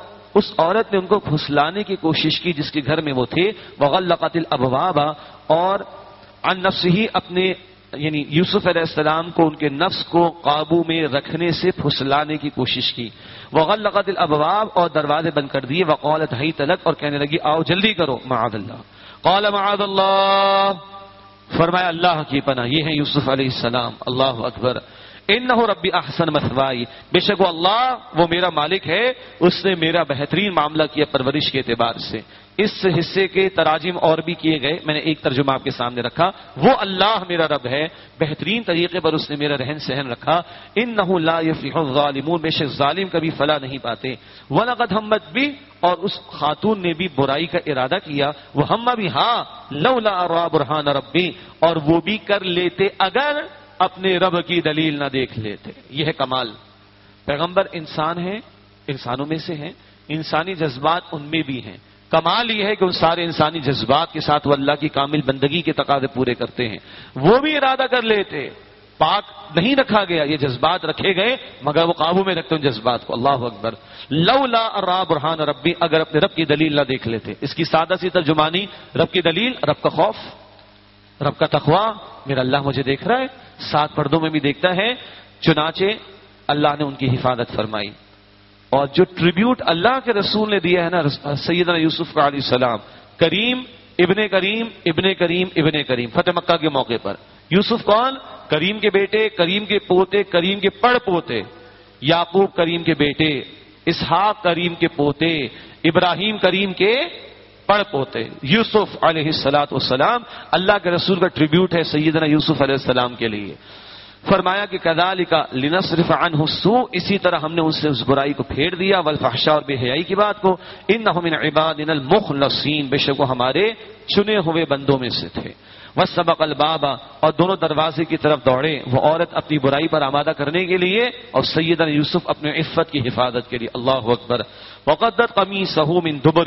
اس عورت نے ان کو پھسلانے کی کوشش کی جس کے گھر میں وہ تھے. وغلقت الابواب، اور عن نفسه اپنے یعنی یوسف علیہ السلام کو ان کے نفس کو قابو میں رکھنے سے پھسلانے کی کوشش کی. وغلقت الابواب، اور دروازے بند کر دیے. وقالت حیت لک، اور کہنے لگی آؤ جلدی کرو. معاذ اللہ. قال معاذ اللہ، فرمایا اللہ کی پناہ. یہ ہے یوسف علیہ السلام. اللہ اکبر. انہ ربی احسن مثوائی، بے شک وہ میرا مالک ہے، اس نے میرا بہترین معاملہ کیا پرورش کے اعتبار سے. اس حصے کے تراجم اور بھی کیے گئے، میں نے ایک ترجمہ آپ کے سامنے رکھا. وہ اللہ میرا رب ہے، بہترین طریقے پر اس نے میرا رہن سہن رکھا. انہ لا یفلح الظالمون، بے شک ظالم کبھی فلاح نہیں پاتے. ولقد ہمت بھی، اور اس خاتون نے بھی برائی کا ارادہ کیا. وہ ہم بھی، ہاں، لولا ارى برہان ربی، اور وہ بھی کر لیتے اگر اپنے رب کی دلیل نہ دیکھ لیتے. یہ ہے کمال. پیغمبر انسان ہیں، انسانوں میں سے ہیں، انسانی جذبات ان میں بھی ہیں. کمال یہ ہے کہ ان سارے انسانی جذبات کے ساتھ وہ اللہ کی کامل بندگی کے تقاضے پورے کرتے ہیں. وہ بھی ارادہ کر لیتے، پاک نہیں رکھا گیا، یہ جذبات رکھے گئے مگر وہ قابو میں رکھتے ان جذبات کو. اللہ اکبر. لولا ارى برہان ربی، اگر اپنے رب کی دلیل نہ دیکھ لیتے. اس کی سادہ سی ترجمانی، رب کی دلیل، رب کا خوف، رب کا تقوی. میرا اللہ مجھے دیکھ رہا ہے، 7 پردوں میں بھی دیکھتا ہے. چنانچہ اللہ نے ان کی حفاظت فرمائی. اور جو ٹریبیوٹ اللہ کے رسول نے دیا ہے نا سیدنا یوسف علیہ السلام، کریم ابن کریم ابن کریم ابن کریم، فتح مکہ کے موقع پر. یوسف کون؟ کریم کے بیٹے، کریم کے پوتے، کریم کے پڑ پوتے. یعقوب کریم کے بیٹے، اسحاق کریم کے پوتے، ابراہیم کریم کے پڑ پوتے. یوسف علیہ السلام اللہ کے رسول کا ٹریبیوٹ ہے سیدنا یوسف علیہ السلام کے لیے. فرمایا کہ کذالک لنصرف عنہ السوء، اسی طرح ہم نے ان سے اس برائی کو پھیر دیا، والفحشاء، اور بے حیائی کی بات کو. انہ من عبادنا المخلصین، بے شک وہ ہمارے چنے ہوئے بندوں میں سے تھے. واستبق الباب، اور دونوں دروازے کی طرف دوڑے. وہ عورت اپنی برائی پر آمادہ کرنے کے لیے اور سیدنا یوسف اپنے عفت کی حفاظت کے لیے. اللہ اکبر. وقدت قمیصہ من دبر،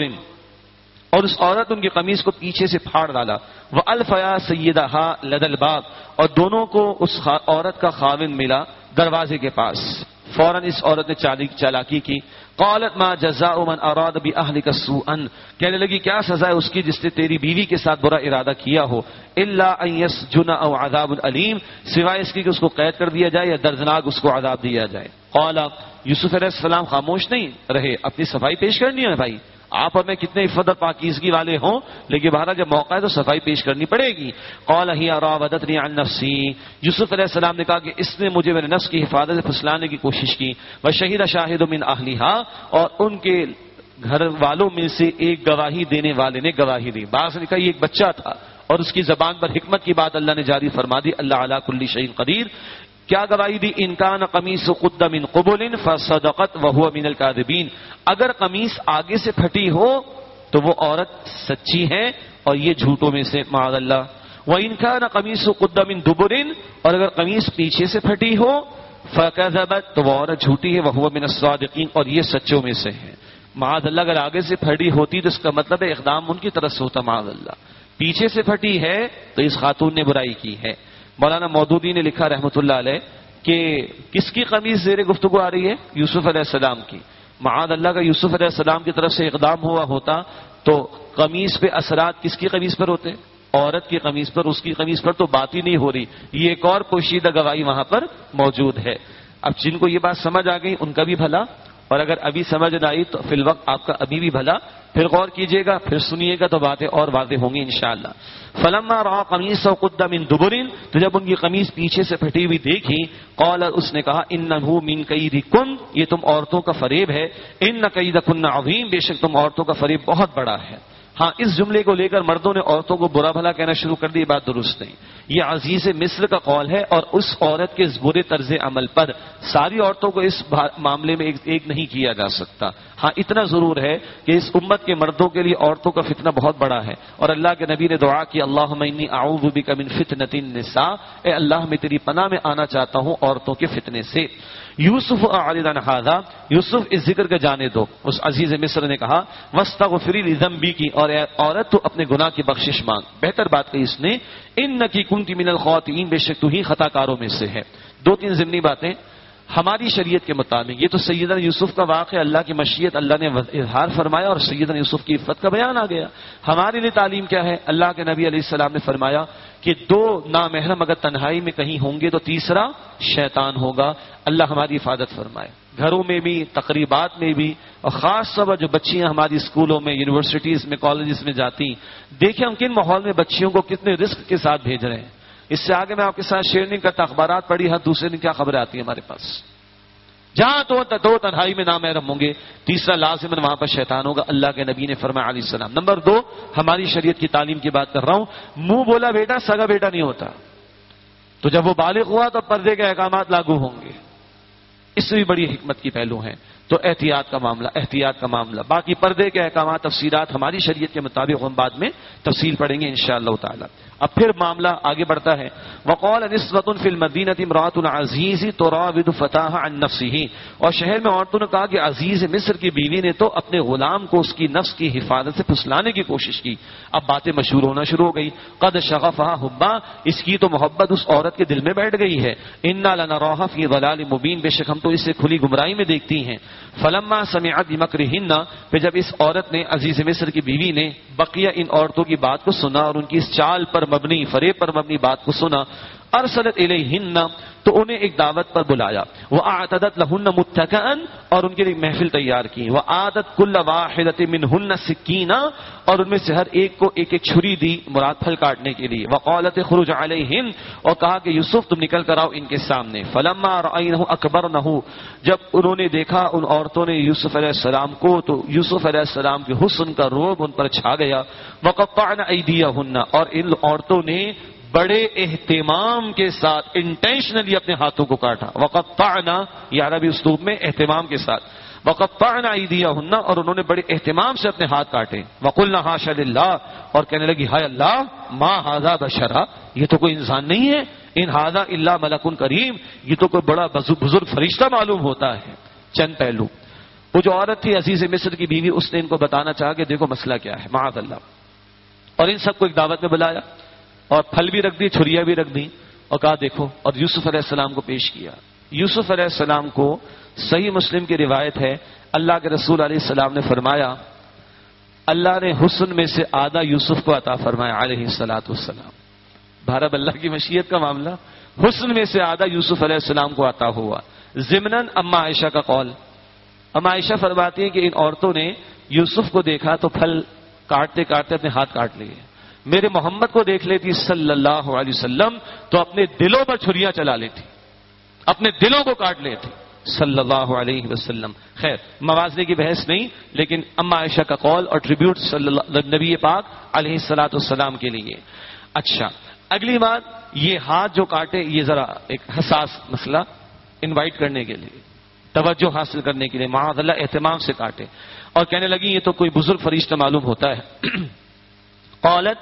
اور اس عورت ان کی قمیص کو پیچھے سے پھاڑ ڈالا. وَأَلْفَيَا سَيِّدَهَا لَدَى الْبَابِ، اور دونوں کو اس عورت کا خاوند ملا دروازے کے پاس. فوراً اس عورت نے چالاکی کی. قالت ما جزاء من اراد باهلك سوءا، کہنے لگی کیا سزا ہے اس کی جس نے تیری بیوی کے ساتھ برا ارادہ کیا ہو. الا ان يسجن او عذاب الیم، سوائے اس کی کہ اس کو قید کر دیا جائے یا دردناک اس کو عذاب دیا جائے. قال، یوسف علیہ السلام خاموش نہیں رہے، اپنی صفائی پیش کرنی ہے. بھائی آپ اور میں کتنے عفت اور پاکیزگی والے ہوں، لیکن بہرحال جب موقع ہے تو صفائی پیش کرنی پڑے گی. قال ہی راودتنی عن نفسی، یوسف علیہ السلام نے کہا کہ اس نے مجھے میرے نفس کی حفاظت سے پھسلانے کی کوشش کی. وشہد شاہد من اہلھا، اور ان کے گھر والوں میں سے ایک گواہی دینے والے نے گواہی دی. بعض نے کہا یہ ایک بچہ تھا اور اس کی زبان پر حکمت کی بات اللہ نے جاری فرما دی. اللہ علی کل شیء قدیر. کیا گواہی دی؟ ان کان قمیص قد من قبل فصدقت وهو من الكاذبین، اگر قمیص آگے سے پھٹی ہو تو وہ عورت سچی ہے اور یہ جھوٹوں میں سے معاذ اللہ. وان کان قمیص قد من دبر، اور اگر قمیص پیچھے سے پھٹی ہو فکذبت، تو وہ عورت جھوٹی ہے. وهو من الصادقین، اور یہ سچوں میں سے ہے. معاذ اللہ اگر آگے سے پھٹی ہوتی تو اس کا مطلب ہے اقدام ان کی طرف سے ہوتا. معاذ اللہ پیچھے سے پھٹی ہے تو اس خاتون نے برائی کی ہے. مولانا مودودی نے لکھا رحمۃ اللہ علیہ کہ کس کی قمیص زیر گفتگو آ رہی ہے؟ یوسف علیہ السلام کی. معاذ اللہ کا یوسف علیہ السلام کی طرف سے اقدام ہوا ہوتا تو قمیص پہ اثرات کس کی قمیص پر ہوتے؟ عورت کی قمیص پر. اس کی قمیص پر تو بات ہی نہیں ہو رہی. یہ ایک اور پوشیدہ گواہی وہاں پر موجود ہے. اب جن کو یہ بات سمجھ آ گئی ان کا بھی بھلا، اور اگر ابھی سمجھ نہ آئی تو فی الوقت آپ کا ابھی بھی بھلا. پھر غور کیجئے گا، پھر سنیے گا تو باتیں اور واضح ہوں گی انشاءاللہ. فلما رأى قمیصه قد من دبر، تو جب ان کی قمیص پیچھے سے پھٹی ہوئی دیکھی، قال، اس نے کہا انه من کیدکن، یہ تم عورتوں کا فریب ہے. ان کیدکن عظیم، بے شک تم عورتوں کا فریب بہت بڑا ہے. ہاں اس جملے کو لے کر مردوں نے عورتوں کو برا بھلا کہنا شروع کر دی، بات درست نہیں. یہ عزیز مصر کا قول ہے، اور اس عورت کے اس برے طرز عمل پر ساری عورتوں کو اس معاملے میں ایک نہیں کیا جا سکتا۔ ہاں اتنا ضرور ہے کہ اس امت کے مردوں کے لیے عورتوں کا فتنہ بہت بڑا ہے، اور اللہ کے نبی نے دعا کی اللہم انی اعوذ بک من فتنۃ النساء، اے اللہ میں تیری پناہ میں آنا چاہتا ہوں عورتوں کے فتنے سے۔ یوسف اعرض عن ھذا، یوسف اس ذکر کا جانے دو۔ اس عزیز مصر نے کہا واستغفری لذنبی کی، اور اے عورت تو اپنے گناہ کی بخشش مانگ۔ بہتر بات کہی اس نے انکی کنت من الخاطئین، بے شک تو ہی خطا کاروں میں سے ہے۔ دو تین ضمنی باتیں ہماری شریعت کے مطابق، یہ تو سیدنا یوسف کا واقعہ، اللہ کی مشیت، اللہ نے اظہار فرمایا اور سیدنا یوسف کی عفت کا بیان آ گیا۔ ہمارے لیے تعلیم کیا ہے؟ اللہ کے نبی علیہ السلام نے فرمایا کہ دو نامحرم اگر تنہائی میں کہیں ہوں گے تو تیسرا شیطان ہوگا۔ اللہ ہماری حفاظت فرمائے، گھروں میں بھی، تقریبات میں بھی، اور خاص طور پر جو بچیاں ہماری اسکولوں میں، یونیورسٹیز میں، کالجز میں جاتی، دیکھیں ہم کن ماحول میں بچیوں کو کتنے رسک کے ساتھ بھیج رہے ہیں۔ اس سے آگے میں آپ کے ساتھ شیئر نہیں کرتا، اخبارات پڑھی، ہر دوسرے دن کیا خبریں آتی ہیں ہمارے پاس۔ جہاں دو تنہائی میں نامحرم ہوں گے، تیسرا لازماً وہاں پر شیطان ہوگا، اللہ کے نبی نے فرمایا علیہ السلام۔ نمبر دو، ہماری شریعت کی تعلیم کی بات کر رہا ہوں، منہ بولا بیٹا سگا بیٹا نہیں ہوتا، تو جب وہ بالغ ہوا تو پردے کے احکامات لاگو ہوں گے۔ اس سے بھی بڑی حکمت کی پہلو ہیں، تو احتیاط کا معاملہ۔ باقی پردے کے احکامات، تفصیلات ہماری شریعت کے مطابق ہم بعد میں تفصیل پڑھیں گے انشاءاللہ تعالی۔ اب پھر معاملہ آگے بڑھتا ہے، وقال نسوۃ فی المدینہ امرأۃ العزیز تراود فتاها عن نفسه، اور شہر میں عورتوں نے کہا کہ عزیز مصر کی بیوی نے تو اپنے غلام کو اس کی نفس کی حفاظت سے پھسلانے کی کوشش کی۔ اب باتیں مشہور ہونا شروع ہو گئی، قد شغفها حبا، اس کی تو محبت اس عورت کے دل میں بیٹھ گئی ہے، انا لنراها فی ضلال مبین، بے شک ہم تو اسے کھلی گمراہی میں دیکھتی ہیں۔ فلما سمعت بمکرہن، پھر جب اس عورت نے، عزیز مصر کی بیوی نے، بقیہ ان عورتوں کی بات کو سنا اور ان کی اس چال پر مبنی، فریب پر مبنی بات کو سنا، ارسلت الیہن، تو انہیں ایک دعوت پر بلایا، واعتدت لہن متکئا، اور ان کے لیے محفل تیار کی، وآتت کل واحدۃ منہن سکینا، اور ان میں سے ہر ایک کو ایک ایک چھری دی، مراد پھل کاٹنے کے لیے، وقالت اخرج علیہن، اور کہا کہ یوسف تم نکل کر آؤ ان کے سامنے۔ فلما رأینہ اکبرنہ، جب انہوں نے دیکھا ان عورتوں نے یوسف علیہ السلام کو، تو یوسف علیہ السلام کے حسن کا رعب ان پر چھا گیا، وقطعن ایدیہن، اور ان عورتوں نے بڑے اہتمام کے ساتھ انٹینشنلی اپنے ہاتھوں کو کاٹا، وقطعنا، یہ عربی اسلوب میں اہتمام کے ساتھ، وقطعنا ایدیہن، اور انہوں نے بڑے اہتمام سے اپنے ہاتھ کاٹے، وقلنا حاشا للہ، اور کہنے لگی ہائے اللہ، ما ھذا بشرا، یہ تو کوئی انسان نہیں ہے، ان ھذا الا ملک کریم، یہ تو کوئی بڑا بزرگ فرشتہ معلوم ہوتا ہے۔ چند پہلو، وہ جو عورت تھی عزیز مصر کی بیوی، اس نے ان کو بتانا چاہا کہ دیکھو مسئلہ کیا ہے، معاذ اللہ، اور ان سب کو ایک دعوت میں بلایا، اور پھل بھی رکھ دی، چھریاں بھی رکھ دی، اور کہا دیکھو، اور یوسف علیہ السلام کو پیش کیا۔ یوسف علیہ السلام کو صحیح مسلم کی روایت ہے، اللہ کے رسول علیہ السلام نے فرمایا، اللہ نے حسن میں سے آدھا یوسف کو عطا فرمایا علیہ الصلوۃ والسلام۔ بہرحال اللہ کی مشیت کا معاملہ، حسن میں سے آدھا یوسف علیہ السلام کو عطا ہوا۔ ضمناً اما عائشہ کا قول، اما عائشہ فرماتی ہیں کہ ان عورتوں نے یوسف کو دیکھا تو پھل کاٹتے کاٹتے اپنے ہاتھ کاٹ لیے، میرے محمد کو دیکھ لیتی صلی اللہ علیہ وسلم تو اپنے دلوں پر چھریاں چلا لیتی، اپنے دلوں کو کاٹ لیتی صلی اللہ علیہ وسلم۔ خیر موازنے کی بحث نہیں، لیکن اما عائشہ کا قول اور ٹریبیوٹ صلی اللہ نبی پاک علیہ الصلوۃ والسلام کے لیے۔ اچھا، اگلی بات، یہ ہاتھ جو کاٹے، یہ ذرا ایک حساس مسئلہ، انوائٹ کرنے کے لیے، توجہ حاصل کرنے کے لیے، معاذ اللہ اہتمام سے کاٹے، اور کہنے لگی یہ تو کوئی بزرگ فرشتہ معلوم ہوتا ہے۔ قالت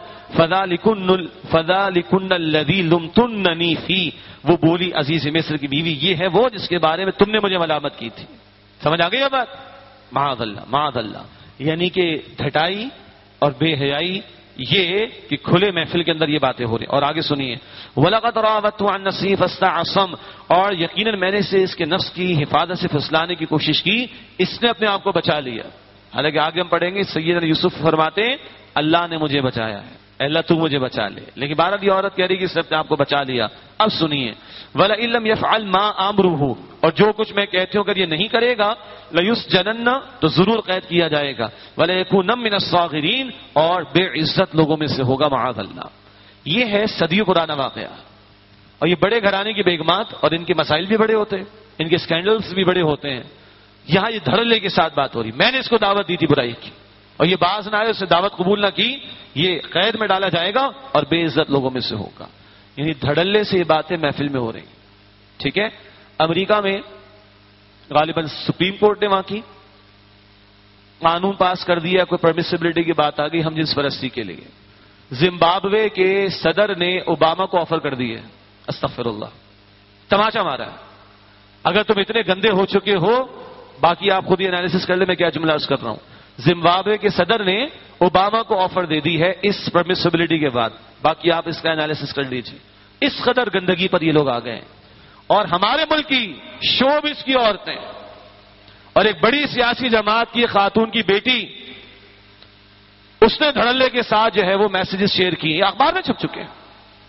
فذلکن الذی لمتننی فی، وہ بولی عزیز مصر کی بیوی، یہ ہے وہ جس کے بارے میں تم نے مجھے ملامت کی تھی۔ سمجھ آ گئی بات؟ معاذ اللہ، معاذ اللہ، یعنی کہ ڈھٹائی اور بے حیائی، یہ کہ کھلے محفل کے اندر یہ باتیں ہو رہی ہیں۔ اور آگے سنیے، وَلَقَدْ رَاوَدتُّهُ عَن نَفْسِهِ فَاسْتَعْصَمَ، اور یقیناً میں نے اسے اس کے نفس کی حفاظت سے پھسلانے کی کوشش کی، اس نے اپنے آپ کو بچا لیا۔ حالانکہ آگے ہم پڑھیں گے سیدنا یوسف فرماتے ہیں اللہ نے مجھے بچایا ہے، اللہ تو مجھے بچا لے، لیکن بہرحال یہ عورت کہہ رہی کہ اس نے اپنے آپ کو بچا لیا۔ اب سنیے، وَلَئِن لَّمْ يَفْعَلْ مَا آمُرُهُ، اور جو کچھ میں کہتی ہوں اگر یہ نہیں کرے گا، لَيُسْجَنَنَّ، تو ضرور قید کیا جائے گا، وَلَيَكُونَ مِنَ الصَّاغِرِينَ، اور بے عزت لوگوں میں سے ہوگا معاذ اللہ۔ یہ ہے صدیوں پرانا واقعہ، اور یہ بڑے گھرانے کی بیگمات، اور ان کے مسائل بھی بڑے ہوتے ہیں، ان کے اسکینڈلز بھی بڑے ہوتے ہیں۔ یہاں یہ دھڑلے کے ساتھ بات ہو رہی، میں نے اس کو دعوت دی تھی برائی کی، اور یہ باز نہ آئے، اسے دعوت قبول نہ کی، یہ قید میں ڈالا جائے گا اور بے عزت لوگوں میں سے ہوگا۔ یعنی دھڑلے سے یہ باتیں محفل میں ہو رہی ہیں. ٹھیک ہے. امریکہ میں غالباً سپریم کورٹ نے وہاں کی قانون پاس کر دیا, کوئی پرمیسیبلٹی کی بات آ گئی ہم جنس پرستی کے لیے. زمبابوے کے صدر نے اوباما کو آفر کر دی ہے. استغفر اللہ, تماشا مارا ہے. اگر تم اتنے گندے ہو چکے ہو, باقی آپ خود ہی انالیسس کر لیں, میں کیا جملہ عرض کر رہا ہوں. زمبابوے کے صدر نے اوباما کو آفر دے دی ہے اس پرمیسیبلٹی کے بعد, باقی آپ اس کا انالیسس کر لیجیے. اس قدر گندگی پر یہ لوگ آ گئے ہیں. اور ہمارے ملک کی شوبز کی عورتیں اور ایک بڑی سیاسی جماعت کی خاتون کی بیٹی, اس نے دھڑلے کے ساتھ جو ہے وہ میسیجز شیئر کیے, اخبار میں چھپ چکے ہیں.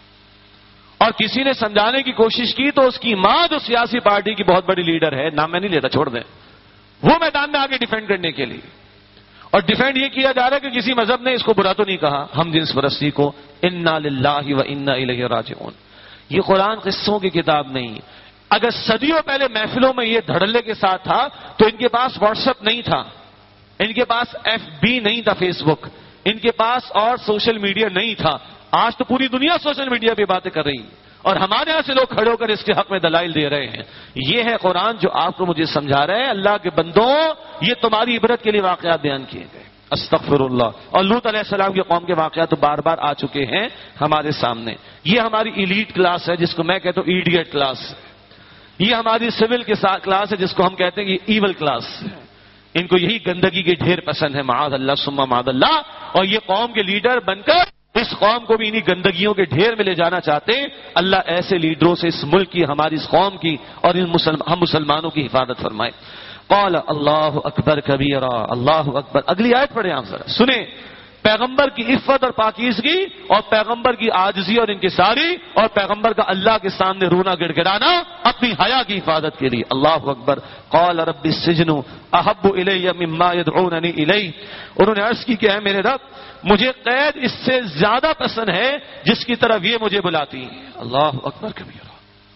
اور کسی نے سمجھانے کی کوشش کی تو اس کی ماں جو سیاسی پارٹی کی بہت بڑی لیڈر ہے, نام میں نہیں لیتا, چھوڑ دیں, وہ میدان میں آگے ڈیفینڈ کرنے کے لیے. اور ڈیفینڈ یہ کیا جا رہا ہے کہ کسی مذہب نے اس کو برا تو نہیں کہا, ہم جنس پرستی کو انا للہ و انا الیہ راجعون. یہ قرآن قصوں کی کتاب نہیں. اگر صدیوں پہلے محفلوں میں یہ دھڑلے کے ساتھ تھا تو ان کے پاس واٹس ایپ نہیں تھا, ان کے پاس ایف بی نہیں تھا, فیس بک, ان کے پاس اور سوشل میڈیا نہیں تھا. آج تو پوری دنیا سوشل میڈیا پہ باتیں کر رہی ہے اور ہمارے یہاں سے لوگ کھڑے ہو کر اس کے حق میں دلائل دے رہے ہیں. یہ ہے قرآن جو آپ کو مجھے سمجھا رہے ہیں, اللہ کے بندوں یہ تمہاری عبرت کے لیے واقعات بیان کیے گئے. استغفر اللہ. اور لوط علیہ السلام کی قوم کے واقعات تو بار بار آ چکے ہیں ہمارے سامنے. یہ ہماری ایلیٹ کلاس ہے جس کو میں کہتا ہوں ایڈیٹ کلاس. یہ ہماری سول کے ساتھ کلاس ہے جس کو ہم کہتے ہیں کہ ایول کلاس. ان کو یہی گندگی کے ڈھیر پسند ہے, معاذ اللہ ثم معاذ اللہ. اور یہ قوم کے لیڈر بن کر اس قوم کو بھی انہی گندگیوں کے ڈھیر میں لے جانا چاہتے ہیں. اللہ ایسے لیڈروں سے اس ملک کی, ہماری اس قوم کی اور ہم مسلمانوں کی حفاظت فرمائے. قال اللہ اکبر کبیرہ, اللہ اکبر. اگلی آیت پڑھیں آپ ذرا سنیں. پیغمبر کی عفت اور پاکیزگی اور پیغمبر کی عاجزی اور انکساری اور پیغمبر کا اللہ کے سامنے رونا گڑ گڑانا اپنی حیا کی حفاظت کے لیے. اللہ اکبر. قال رب السجن احب الی مما يدعوننی الیہ. انہوں نے عرض کی کہ اے میرے رب, مجھے قید اس سے زیادہ پسند ہے جس کی طرف یہ مجھے بلاتی ہیں. اللہ اکبر کبیرہ.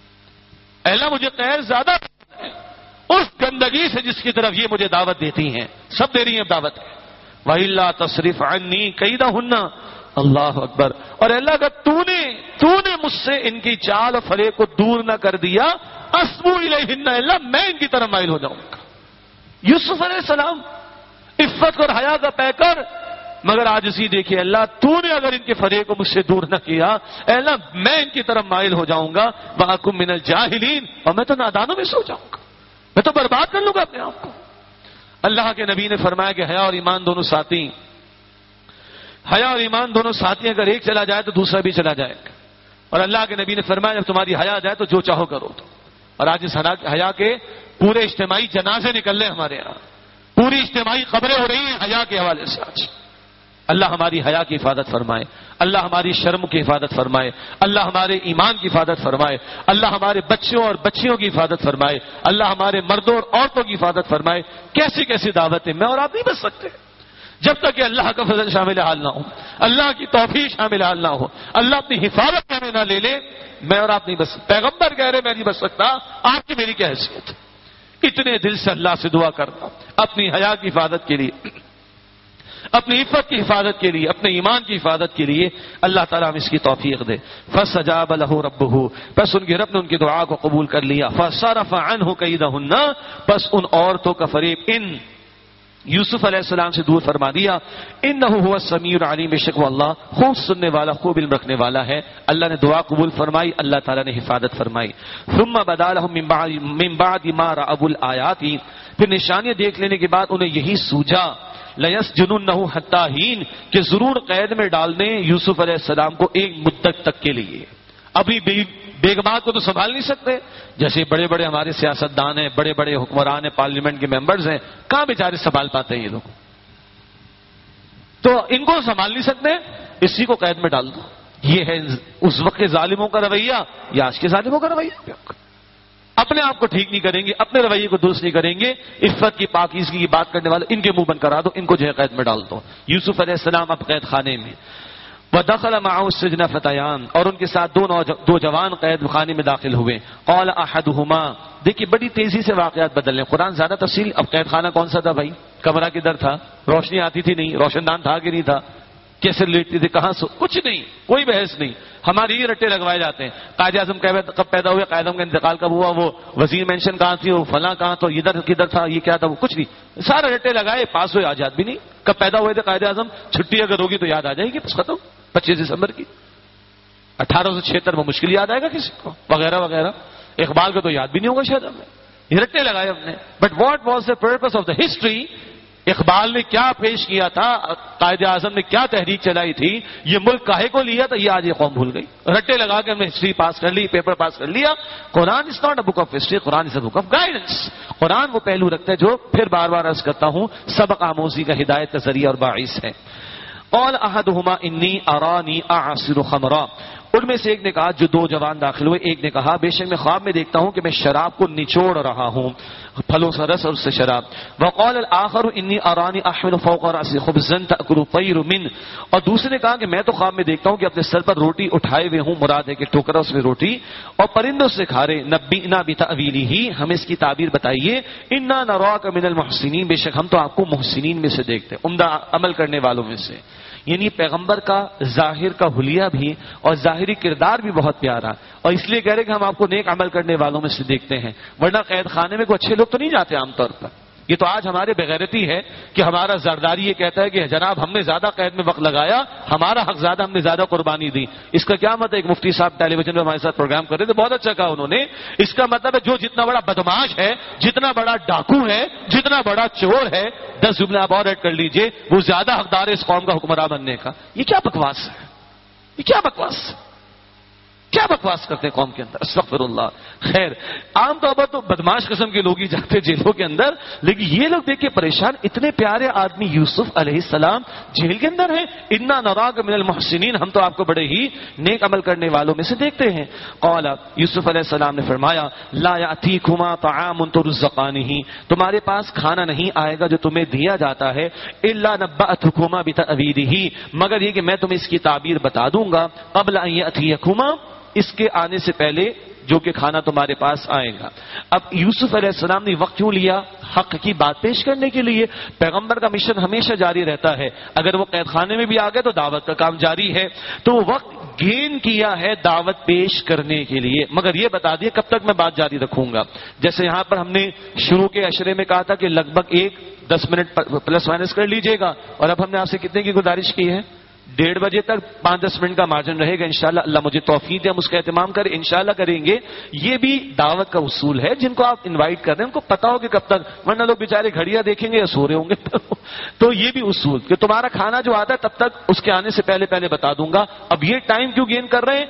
اے اللہ مجھے قید زیادہ پسند ہے اس گندگی سے جس کی طرف یہ مجھے دعوت دیتی ہیں. سب دے رہی ہیں دعوت ہے. وَإِلَّا تَصْرِفْ عَنِّي كَيْدَهُنَّ. اللہ اکبر. اور اللہ اگر تو نے مجھ سے ان کی چال و فریب کو دور نہ کر دیا, اصبو الیہن, اللہ میں ان کی طرف مائل ہو جاؤں گا. یوسف علیہ السلام عفت اور حیا کا پیکر, مگر عاجزی دیکھیے. اللہ تو نے اگر ان کے فریب کو مجھ سے دور نہ کیا, اے اللہ میں ان کی طرف مائل ہو جاؤں گا. وَأَكُن مِّنَ الْجَاهِلِينَ. اور میں تو نادانوں میں سو جاؤں گا, میں تو برباد کر لوں گا اپنے آپ کو. اللہ کے نبی نے فرمایا کہ حیا اور ایمان دونوں ساتھی, حیا اور ایمان دونوں ساتھی, اگر ایک چلا جائے تو دوسرا بھی چلا جائے گا. اور اللہ کے نبی نے فرمایا جب تمہاری حیا جائے تو جو چاہو کرو. تو اور آج اس حیا کے پورے اجتماعی جنازے نکل رہے ہمارے یہاں, پوری اجتماعی خبریں ہو رہی ہیں حیا کے حوالے سے. آج اللہ ہماری حیا کی حفاظت فرمائے, اللہ ہماری شرم کی حفاظت فرمائے, اللہ ہمارے ایمان کی حفاظت فرمائے, اللہ ہمارے بچوں اور بچیوں کی حفاظت فرمائے, اللہ ہمارے مردوں اور عورتوں کی حفاظت فرمائے. کیسی کیسی دعوتیں, میں اور آپ نہیں بچ سکتے جب تک کہ اللہ کا فضل شامل حال نہ ہو, اللہ کی توفیق شامل حال نہ ہو, اللہ اپنی حفاظت میں نہ لے لے. میں اور آپ نہیں بچ سکتے. پیغمبر کہہ رہے میں نہیں بچ سکتا, آپ کی میری کیا حیثیت. اتنے دل سے اللہ سے دعا کرتا اپنی حیا کی حفاظت کے لیے, اپنی عفت کی حفاظت کے لیے, اپنے ایمان کی حفاظت کے لیے. اللہ تعالیٰ ہم اس کی توفیق دے. فاستجاب له ربه, پس ان کے رب نے ان کی دعا کو قبول کر لیا. فصرف عنه كيدهن, پس ان عورتوں کا فریب ان یوسف علیہ السلام سے دور فرما دیا. انه هو السمیع العلیم, بے شک وہ اللہ خوب سننے والا خوب علم رکھنے والا ہے. اللہ نے دعا قبول فرمائی, اللہ تعالیٰ نے حفاظت فرمائی. ثم بدا لهم من بعد ما رأوا الآیات, پھر نشانیاں دیکھ لینے کے بعد انہیں یہی سوجا لَيَسْجُنُنَّهُ حَتَّى حِينٍ کہ ضرور قید میں ڈال دیں یوسف علیہ السلام کو ایک مدت تک کے لیے. ابھی بیگمات کو تو سنبھال نہیں سکتے, جیسے بڑے بڑے ہمارے سیاستدان ہیں, بڑے بڑے حکمران ہیں, پارلیمنٹ کے ممبرز ہیں, کہاں بیچارے سنبھال پاتے ہیں یہ لوگ. تو ان کو سنبھال نہیں سکتے, اسی کو قید میں ڈال دو. یہ ہے اس وقت کے ظالموں کا رویہ یا آج کے ظالموں کا رویہ. اپنے آپ کو ٹھیک نہیں کریں گے, اپنے رویے کو درست نہیں کریں گے, عفت کی پاکیزگی کی بات کرنے والے ان کے منہ بند کرا دو, ان کو جو ہے قید میں ڈال دو. یوسف علیہ السلام اب قید خانے میں. وَدَخَلَ مَعَهُ السِّجْنَ فَتَيَانِ, اور ان کے ساتھ دو جوان قید خانے میں داخل ہوئے. قَالَ أَحَدُهُمَا, دیکھیے بڑی تیزی سے واقعات بدل رہے ہیں. قرآن زیادہ تفصیل. اب قید خانہ کون سا تھا بھائی, کمرہ کدھر تھا, روشنی آتی تھی نہیں, روشن دان تھا کہ نہیں تھا, کیسے لیٹتے تھے, کہاں سو, کچھ نہیں, کوئی بحث نہیں. ہماری یہ رٹے لگوائے جاتے ہیں. قائد اعظم کب پیدا ہوئے, قائد اعظم کا انتقال کب ہوا, وہ وزیر مینشن کہاں تھی, وہ فلاں کہاں, تو ادھر کدھر تھا, یہ کیا تھا, وہ کچھ نہیں. سارے رٹے لگائے, پاس ہوئے, آج یاد بھی نہیں کب پیدا ہوئے تھے قائد اعظم. چھٹی اگر ہوگی تو یاد آ جائے گی, بس ختم. 25 دسمبر کی 1876 میں مشکل یاد آئے گا کسی کو, وغیرہ وغیرہ. اقبال کو تو یاد بھی نہیں ہوگا شاید ہم نے. یہ رٹے لگائے ہم نے. But what was the purpose of the history? Iqbal نے کیا پیش کیا تھا, قائد اعظم نے کیا تحریک چلائی تھی, یہ ملک کاہے کو لیا تھا, یہ آج یہ قوم بھول گئی. رٹے لگا کے ہم نے ہسٹری پاس کر لی, پیپر پاس کر لیا. Quran is not a book of history, Quran is a book of guidance. Quran وہ پہلو رکھتا ہے جو پھر بار بار عرض کرتا ہوں سبق آموزی کا ہدایت کا ذریعہ اور باعث ہے. قال احدهما انی ارانی اعصر خمرا. ان میں سے ایک نے کہا, جو دو جوان داخل ہوئے, ایک نے کہا بے شک میں خواب میں دیکھتا ہوں کہ میں شراب کو نچوڑ رہا ہوں, پھلوں سے رس اور اس سے شراب. وقال الاخر انی ارانی احمل فوق رأسی خبزا تأکل الطیر من. اور دوسرے نے کہا کہ میں تو خواب میں دیکھتا ہوں کہ اپنے سر پر روٹی اٹھائے ہوئے ہوں, مراد ہے کہ ٹوکرا اس میں روٹی, اور پرندوں سے کھا رہے. نبئنا بتأویلہ, ہمیں اس کی تعبیر بتائیے. انا نراک من المحسنین, بے شک ہم تو آپ کو محسنین میں سے دیکھتے ہیں, عمدہ عمل کرنے والوں میں سے. یعنی پیغمبر کا ظاہر کا حلیہ بھی اور ظاہری کردار بھی بہت پیارا, اور اس لیے کہہ رہے کہ ہم آپ کو نیک عمل کرنے والوں میں سے دیکھتے ہیں. ورنہ قید خانے میں کوئی اچھے لوگ تو نہیں جاتے عام طور پر. یہ تو آج ہمارے بغیرتی ہے کہ ہمارا زرداری یہ کہتا ہے کہ جناب ہم نے زیادہ قید میں وقت لگایا, ہمارا حق زیادہ, ہم نے زیادہ قربانی دی. اس کا کیا مطلب؟ ایک مفتی صاحب ٹیلی ویژن میں ہمارے ساتھ پروگرام کر رہے تھے, بہت اچھا کہا انہوں نے. اس کا مطلب ہے جو جتنا بڑا بدماش ہے, جتنا بڑا ڈاکو ہے, جتنا بڑا چور ہے, 10 جملے آپ اور ایڈ کر لیجئے, وہ زیادہ حقدار ہے اس قوم کا حکمراں بننے کا. یہ کیا بکواس ہے, یہ کیا بکواس, کیا بکواس کرتے ہیں قوم کے اندر, استغفر اللہ. خیر, عام طور پر تو بدماش قسم کے لوگ ہی جاتے جیلوں کے اندر, لیکن یہ لوگ دیکھ کے پریشان, اتنے پیارے آدمی یوسف علیہ السلام جیل کے اندر ہیں. انا نراک من المحسنین, ہم تو آپ کو بڑے ہی نیک عمل کرنے والوں میں سے دیکھتے ہیں. قال, یوسف علیہ السلام نے فرمایا, لا یاتیکما طعام ترزقانہ, تمہارے پاس کھانا نہیں آئے گا جو تمہیں دیا جاتا ہے, الا نبأتکما بتأویلہ, مگر یہ کہ میں تمہیں اس کی تعبیر بتا دوں گا, قبل ان یاتیکما, اس کے آنے سے پہلے جو کہ کھانا تمہارے پاس آئے گا. اب یوسف علیہ السلام نے وقت کیوں لیا؟ حق کی بات پیش کرنے کے لیے. پیغمبر کا مشن ہمیشہ جاری رہتا ہے, اگر وہ قید خانے میں بھی آ گئے تو دعوت کا کام جاری ہے. تو وہ وقت گین کیا ہے دعوت پیش کرنے کے لیے, مگر یہ بتا دیا کب تک میں بات جاری رکھوں گا. جیسے یہاں پر ہم نے شروع کے اشرے میں کہا تھا کہ لگ بھگ 10 منٹ پلس مائنس کر لیجئے گا, اور اب ہم نے آپ سے کتنے کی گزارش کی ہے؟ 1:30 بجے تک 5-10 منٹ کا مارجن رہے گا انشاءاللہ. اللہ مجھے توفیق دے, ہم اس کا اہتمام کریں, انشاءاللہ کریں گے. یہ بھی دعوت کا اصول ہے, جن کو آپ انوائٹ کر رہے ہیں ان کو پتا ہو کہ کب تک, ورنہ لوگ بیچارے گھڑیاں دیکھیں گے یا سو رہے ہوں گے. تو یہ بھی اصول کہ تمہارا کھانا جو آتا ہے تب تک اس کے آنے سے پہلے پہلے بتا دوں گا. اب یہ ٹائم کیوں گین کر رہے ہیں؟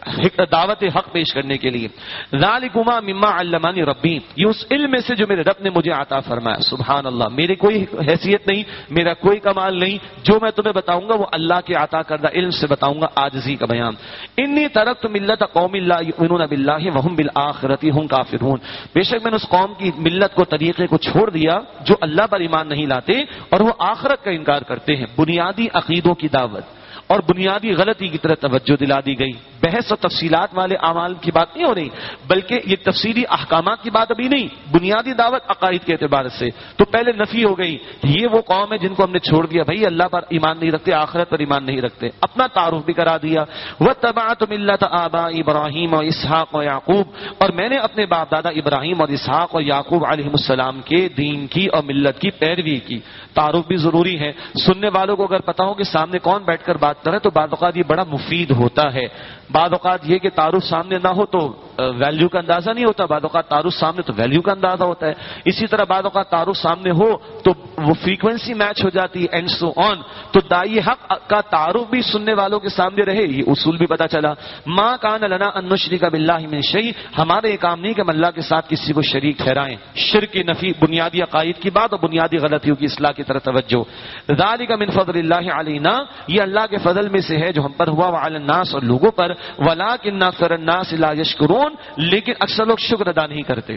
دعوت حق پیش کرنے کے لیے. ذالکما مما علمانی ربی, یہ اس علم میں سے جو میرے رب نے مجھے عطا فرمایا. سبحان اللہ, میری کوئی حیثیت نہیں, میرا کوئی کمال نہیں, جو میں تمہیں بتاؤں گا وہ اللہ کے عطا کردہ علم سے بتاؤں گا, عاجزی کا بیان. انی ترکت ملت قوم لا یؤمنون باللہ وهم بالآخرۃ هم کافرون, بے شک میں نے اس قوم کی ملت کو, طریقے کو چھوڑ دیا جو اللہ پر ایمان نہیں لاتے اور وہ آخرت کا انکار کرتے ہیں. بنیادی عقیدوں کی دعوت اور بنیادی غلطی کی طرف توجہ دلا دی گئی. بحث و تفصیلات والے اعمال کی بات نہیں ہو رہی, بلکہ یہ تفصیلی احکامات کی بات ابھی نہیں, بنیادی دعوت عقائد کے اعتبار سے. تو پہلے نفی ہو گئی, یہ وہ قوم ہے جن کو ہم نے چھوڑ دیا, بھائی اللہ پر ایمان نہیں رکھتے, آخرت پر ایمان نہیں رکھتے. اپنا تعارف بھی کرا دیا. واتبعت ملت آباء ابراہیم و اسحاق و یعقوب, اور میں نے اپنے باپ دادا ابراہیم اور اسحاق اور یعقوب علیہ السلام کے دین کی اور ملت کی پیروی کی. تعارف بھی ضروری ہے. سننے والوں کو اگر پتا ہو کہ سامنے کون بیٹھ کر بات کرے تو بعض اوقات یہ بڑا مفید ہوتا ہے. بعض اوقات یہ کہ تعارف سامنے نہ ہو تو ویلیو کا اندازہ نہیں ہوتا, بعض اوقات تعارف سامنے تو ویلیو کا اندازہ ہوتا ہے. اسی طرح بعض اوقات تعارف سامنے ہو تو وہ فریکوینسی میچ ہو جاتی ہے, اینڈ سو آن. تو داعی حق کا تعارف بھی سننے والوں کے سامنے رہے, یہ اصول بھی پتا چلا. ما کان لنا ان نشرک باللہ من شیء, ہمارے یہ کام نہیں کہ ہم اللہ کے ساتھ کسی کو شریک ٹھہرائیں. شرک کی نفی, بنیادی عقائد کی بات اور بنیادی غلطیوں کی اصلاح کی طرف توجہ. ذالک من فضل اللہ علینا, یہ اللہ کے فضل میں سے ہے جو ہم پر ہوا, وعلی الناس, اور لوگوں پر, ولکن اکثر الناس لا یشکرون, لیکن اکثر لوگ شکر ادا نہیں کرتے.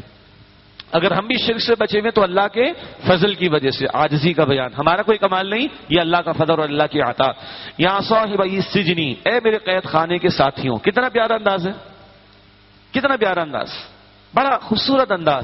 اگر ہم بھی شرک سے بچے ہوئے تو اللہ کے فضل کی وجہ سے, عاجزی کا بیان. ہمارا کوئی کمال نہیں, یہ اللہ کا فضل اور اللہ کی عطا. یا صاحبی السجن, اے میرے قید خانے کے ساتھیوں. کتنا پیارا انداز ہے, کتنا پیارا انداز, بڑا خوبصورت انداز.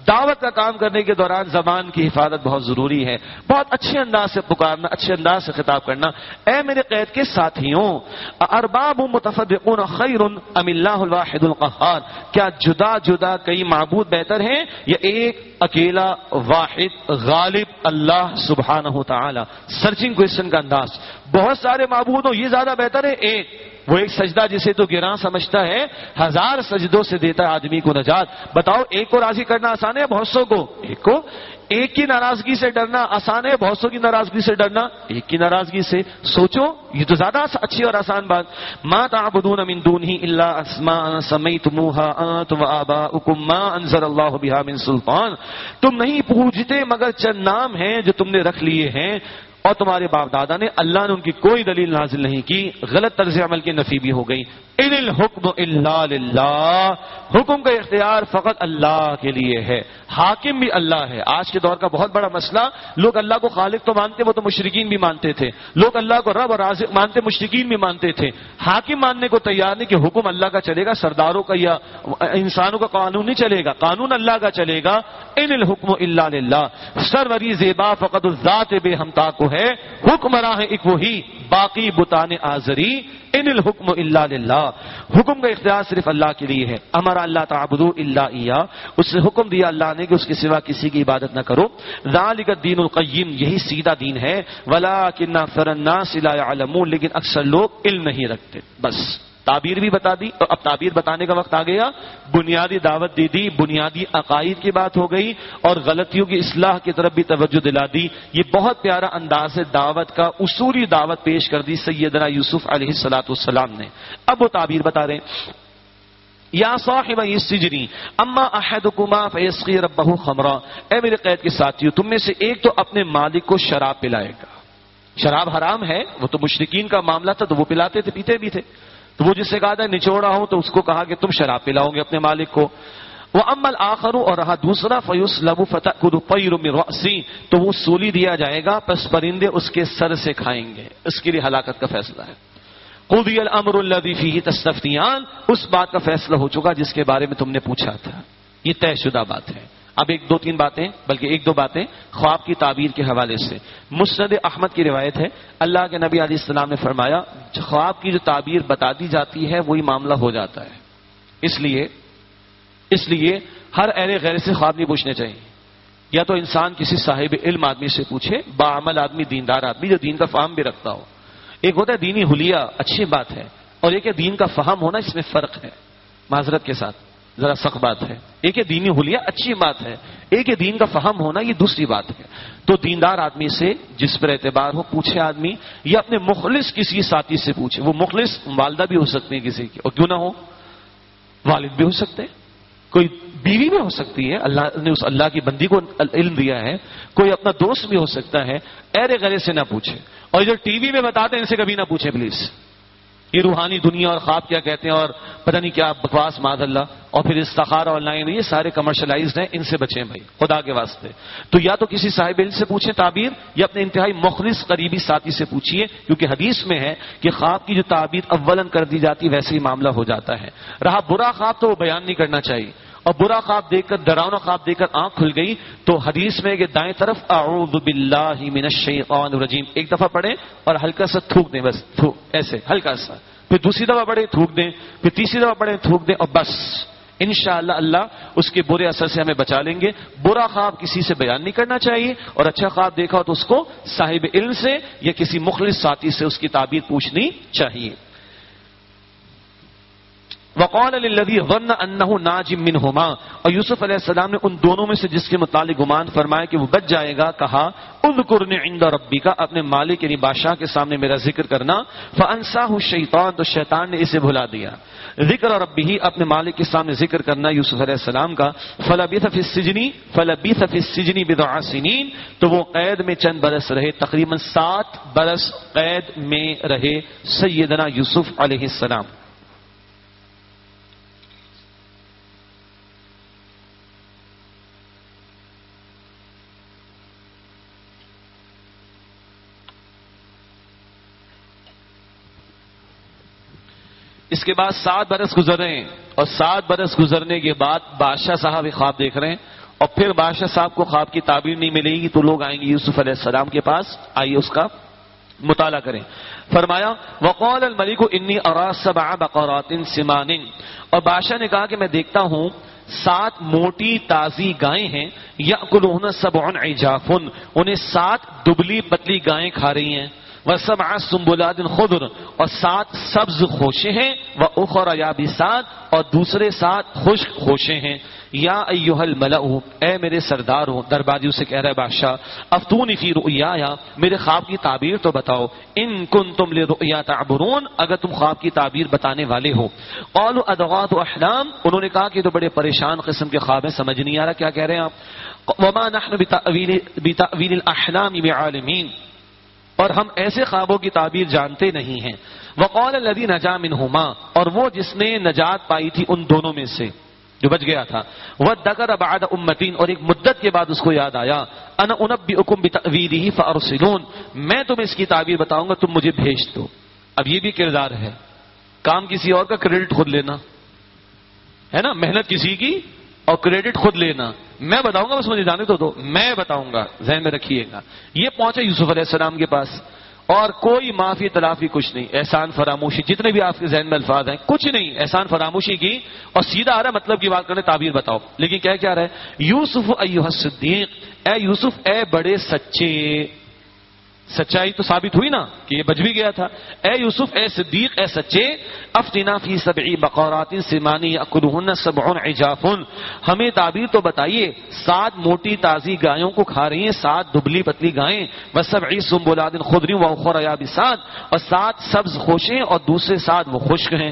دعوت کا کام کرنے کے دوران زبان کی حفاظت بہت ضروری ہے. بہت اچھے انداز سے پکارنا، اچھے انداز سے خطاب کرنا. اے میرے قید کے ساتھیوں، ارباب متفرقون خیر ام اللہ الواحد القہار، کیا جدا جدا کئی معبود بہتر ہیں یا ایک اکیلا واحد غالب اللہ سبحانہ تعالی؟ سرچنگ کوئسچن کا انداز. بہت سارے معبود ہو، یہ زیادہ بہتر ہے ایک. وہ ایک سجدہ جسے تو گراں سمجھتا ہے 1000 سجدوں سے دیتا ہے آدمی کو نجات. بتاؤ ایک کو راضی کرنا آسان ہے، بہت سو کو ایک کو. ایک کی ناراضگی سے ڈرنا آسان ہے، بہت سو کی ناراضگی سے ڈرنا ایک کی ناراضگی سے. سوچو یہ تو زیادہ اچھی اور آسان بات. ما تعبدون من دونه الا اسماء سميتموها انتم وآباؤكم ما انزل الله بها من سلطان. تم نہیں پوجتے مگر چند نام ہیں جو تم نے رکھ لیے ہیں اور تمہارے باپ دادا نے، اللہ نے ان کی کوئی دلیل نازل نہیں کی. غلط طرز عمل کی نفی بھی ہو گئی. ان الحکم الا للہ، حکم کا اختیار فقط اللہ کے لیے ہے. حاکم بھی اللہ ہے. آج کے دور کا بہت بڑا مسئلہ، لوگ اللہ کو خالق تو مانتے، وہ تو مشرکین بھی مانتے تھے. لوگ اللہ کو رب اور رازق مانتے، مشرکین بھی مانتے تھے. حاکم ماننے کو تیار نہیں کہ حکم اللہ کا چلے گا، سرداروں کا یا انسانوں کا قانون نہیں چلے گا، قانون اللہ کا چلے گا. ان الحکم الا للہ، سروری زیبا فقط الذات بے ہمتا کو ہے، حکمراں ہے ایک وہی، باقی بتان آزری. ان الحکم الا للہ، حکم کا اختیار صرف اللہ کے لیے ہے. امر اللہ تعبدوا الا اياه، اس سے حکم دیا اللہ نے کہ اس کے سوا کسی کی عبادت نہ کرو. ذالک الدین القیم، یہی سیدھا دین ہے. ولکن اکثر الناس لا يعلمون، لیکن اکثر لوگ علم نہیں رکھتے. بس تعبیر بھی بتا دی. اب تعبیر بتانے کا وقت آ گیا. بنیادی دعوت دے دی، بنیادی عقائد کی بات ہو گئی اور غلطیوں کی اصلاح کی طرف بھی توجہ دلا دی. یہ بہت پیارا انداز ہے دعوت کا، اصولی دعوت پیش کر دی سیدنا یوسف علیہ الصلوۃ والسلام نے. اب وہ تعبیر بتا رہے ہیں. یا صاحب السجن اما احدکما فیسقی ربہ خمرا، اے میرے قید کے ساتھیو، تم میں سے ایک تو اپنے مالک کو شراب پلائے گا. شراب حرام ہے، وہ تو مشرکین کا معاملہ تھا تو وہ پلاتے تھے، پیتے بھی تھے. تو وہ جس سے کہا تھا نچوڑا ہوں تو اس کو کہا کہ تم شراب پلاؤ گے اپنے مالک کو. وَأَمَّا الْآخَرُ، اور رہا دوسرا، فَيُسْلَبُ فَتَأْكُلُ الطَّيْرُ مِنْ رَأْسِهِ، تو وہ سولی دیا جائے گا، پس پرندے اس کے سر سے کھائیں گے. اس کے لیے ہلاکت کا فیصلہ ہے. قُضِيَ الْأَمْرُ الَّذِي فِيهِ تَسْتَفْتِيَانِ، اس بات کا فیصلہ ہو چکا جس کے بارے میں تم نے پوچھا تھا. یہ طے شدہ بات ہے. اب ایک دو تین باتیں، بلکہ ایک دو باتیں خواب کی تعبیر کے حوالے سے. مسند احمد کی روایت ہے، اللہ کے نبی علیہ السلام نے فرمایا خواب کی جو تعبیر بتا دی جاتی ہے وہی معاملہ ہو جاتا ہے. اس لیے ہر اہل غیر سے خواب نہیں پوچھنے چاہیے. یا تو انسان کسی صاحب علم آدمی سے پوچھے، باعمل آدمی، دیندار آدمی جو دین کا فہم بھی رکھتا ہو. ایک ہوتا ہے دینی حلیہ، اچھی بات ہے، اور ایک ہے دین کا فہم ہونا، اس میں فرق ہے. معذرت کے ساتھ ذرا سخت بات ہے. ایک ہے دینی حلیہ، اچھی بات ہے، ایک ہے دین کا فہم ہونا، یہ دوسری بات ہے. تو دیندار آدمی سے جس پر اعتبار ہو پوچھے آدمی، یا اپنے مخلص کسی ساتھی سے پوچھے. وہ مخلص والدہ بھی ہو سکتی ہے کسی کی، اور کیوں نہ ہو والد بھی ہو سکتے ہیں، کوئی بیوی بھی ہو سکتی ہے، اللہ نے اس اللہ کی بندی کو علم دیا ہے. کوئی اپنا دوست بھی ہو سکتا ہے. اہل غیر سے نہ پوچھے. اور جو ٹی وی میں بتاتے ہیں ان سے کبھی نہ پوچھے پلیز. یہ روحانی دنیا اور خواب کیا کہتے ہیں اور پتہ نہیں کیا بکواس معاذ اللہ، اور پھر استخارہ آن لائن، یہ سارے کمرشلائزڈ ہیں. ان سے بچیں بھائی خدا کے واسطے. تو یا تو کسی صاحب علم سے پوچھیں تعبیر، یا اپنے انتہائی مخلص قریبی ساتھی سے پوچھیے، کیونکہ حدیث میں ہے کہ خواب کی جو تعبیر اولن کر دی جاتی ویسے ہی معاملہ ہو جاتا ہے. رہا برا خواب تو وہ بیان نہیں کرنا چاہیے. اور برا خواب دیکھ کر، ڈراؤنا خواب دیکھ کر آنکھ کھل گئی تو حدیث میں کہ دائیں طرف اعوذ باللہ من الشیطان الرجیم ایک دفعہ پڑھیں اور ہلکا سا تھوک دیں، بس ایسے ہلکا سا. پھر دوسری دفعہ پڑھیں تھوک دیں، پھر تیسری دفعہ پڑھیں تھوک دیں، اور بس انشاءاللہ اللہ اس کے برے اثر سے ہمیں بچا لیں گے. برا خواب کسی سے بیان نہیں کرنا چاہیے، اور اچھا خواب دیکھا ہو تو اس کو صاحب علم سے یا کسی مخلص ساتھی سے اس کی تعبیر پوچھنی چاہیے. وقال للذی ظن انه ناج منهما، اور یوسف علیہ السلام نے ان دونوں میں سے جس کے متعلق گمان فرمایا کہ وہ بچ جائے گا کہا اذکرنی عند ربک، اپنے مالک یعنی بادشاہ کے سامنے میرا ذکر کرنا. فانساہ الشیطان، تو شیطان نے اسے بھلا دیا. ذکر ربہ، اپنے مالک کے سامنے ذکر کرنا یوسف علیہ السلام کا. فلبث فی السجن بضع سنین، تو وہ قید میں چند برس رہے، تقریباً 7 برس قید میں رہے سیدنا یوسف علیہ السلام. اس کے بعد 7 برس گزر رہے ہیں، اور 7 برس گزرنے کے بعد بادشاہ صاحب خواب دیکھ رہے ہیں اور پھر بادشاہ صاحب کو خواب کی تعبیر نہیں ملے گی تو لوگ آئیں گے یوسف علیہ السلام کے پاس، آئیے اس کا مطالعہ کریں۔ فرمایا وقال الملک انی ارى 7 بقرات سمان، اور بادشاہ نے کہا کہ میں دیکھتا ہوں 7 موٹی تازی گائیں ہیں، یاکلون 7 عجاف، انہیں 7 دبلی پتلی گائیں کھا رہی ہیں، و7 سنبلات خضر، اور 7 سبز خوشے ہیں، واخر یابسات، اور دوسرے 7 خشک خوشے ہیں۔ یا ایھا الملأ، اے میرے سرداروں، درباریوں سے کہہ رہا ہے بادشاہ، افتونی فی رؤیایا، میرے خواب کی تعبیر تو بتاؤ، ان کنتم لرؤیا تعبرون، اگر تم خواب کی تعبیر بتانے والے ہو۔ قالوا اضغاث احلام، انہوں نے کہا کہ تو بڑے پریشان قسم کے خواب ہیں، سمجھ نہیں آ رہا کیا کہہ رہے ہیں آپ۔ وما نحن بتأویل الاحلام بعالمین، اور ہم ایسے خوابوں کی تعبیر جانتے نہیں ہیں۔ وقال الذی نجا منہما، اور وہ جس نے نجات پائی تھی ان دونوں میں سے جو بچ گیا تھا، وذکر بعد امتین، اور ایک مدت کے بعد اس کو یاد آیا، انا انبئکم بتأویلہ فارسلون، میں تمہیں اس کی تعبیر بتاؤں گا، تم مجھے بھیج دو۔ اب یہ بھی کردار ہے، کام کسی اور کا کریڈٹ خود لینا ہے نا، محنت کسی کی اور کریڈٹ خود لینا، میں بتاؤں گا بس مجھے جانے تو دو، میں بتاؤں گا، ذہن میں رکھیے گا۔ یہ پہنچے یوسف علیہ السلام کے پاس، اور کوئی معافی تلافی کچھ نہیں، احسان فراموشی، جتنے بھی آپ کے ذہن میں الفاظ ہیں کچھ نہیں، احسان فراموشی کی، اور سیدھا آ رہا مطلب کی بات کرنے، تعبیر بتاؤ۔ لیکن کیا رہا ہے، یوسف ایھا الصدیق، اے یوسف اے بڑے سچے، سچائی تو ثابت ہوئی نا کہ یہ بچ بھی گیا تھا، اے یوسف اے صدیق اے سچے، افتنا فی 7 بقرات سمان یاکلہن 7 عجاف، ہمیں تعبیر تو بتائیے، 7 موٹی تازی گایوں کو کھا رہی ہیں، 7 دبلی پتلی گائیں، و7 سنبلات خضر واخر یابسات، اور 7 سبز خوشیں اور دوسرے 7 وہ خشک ہیں،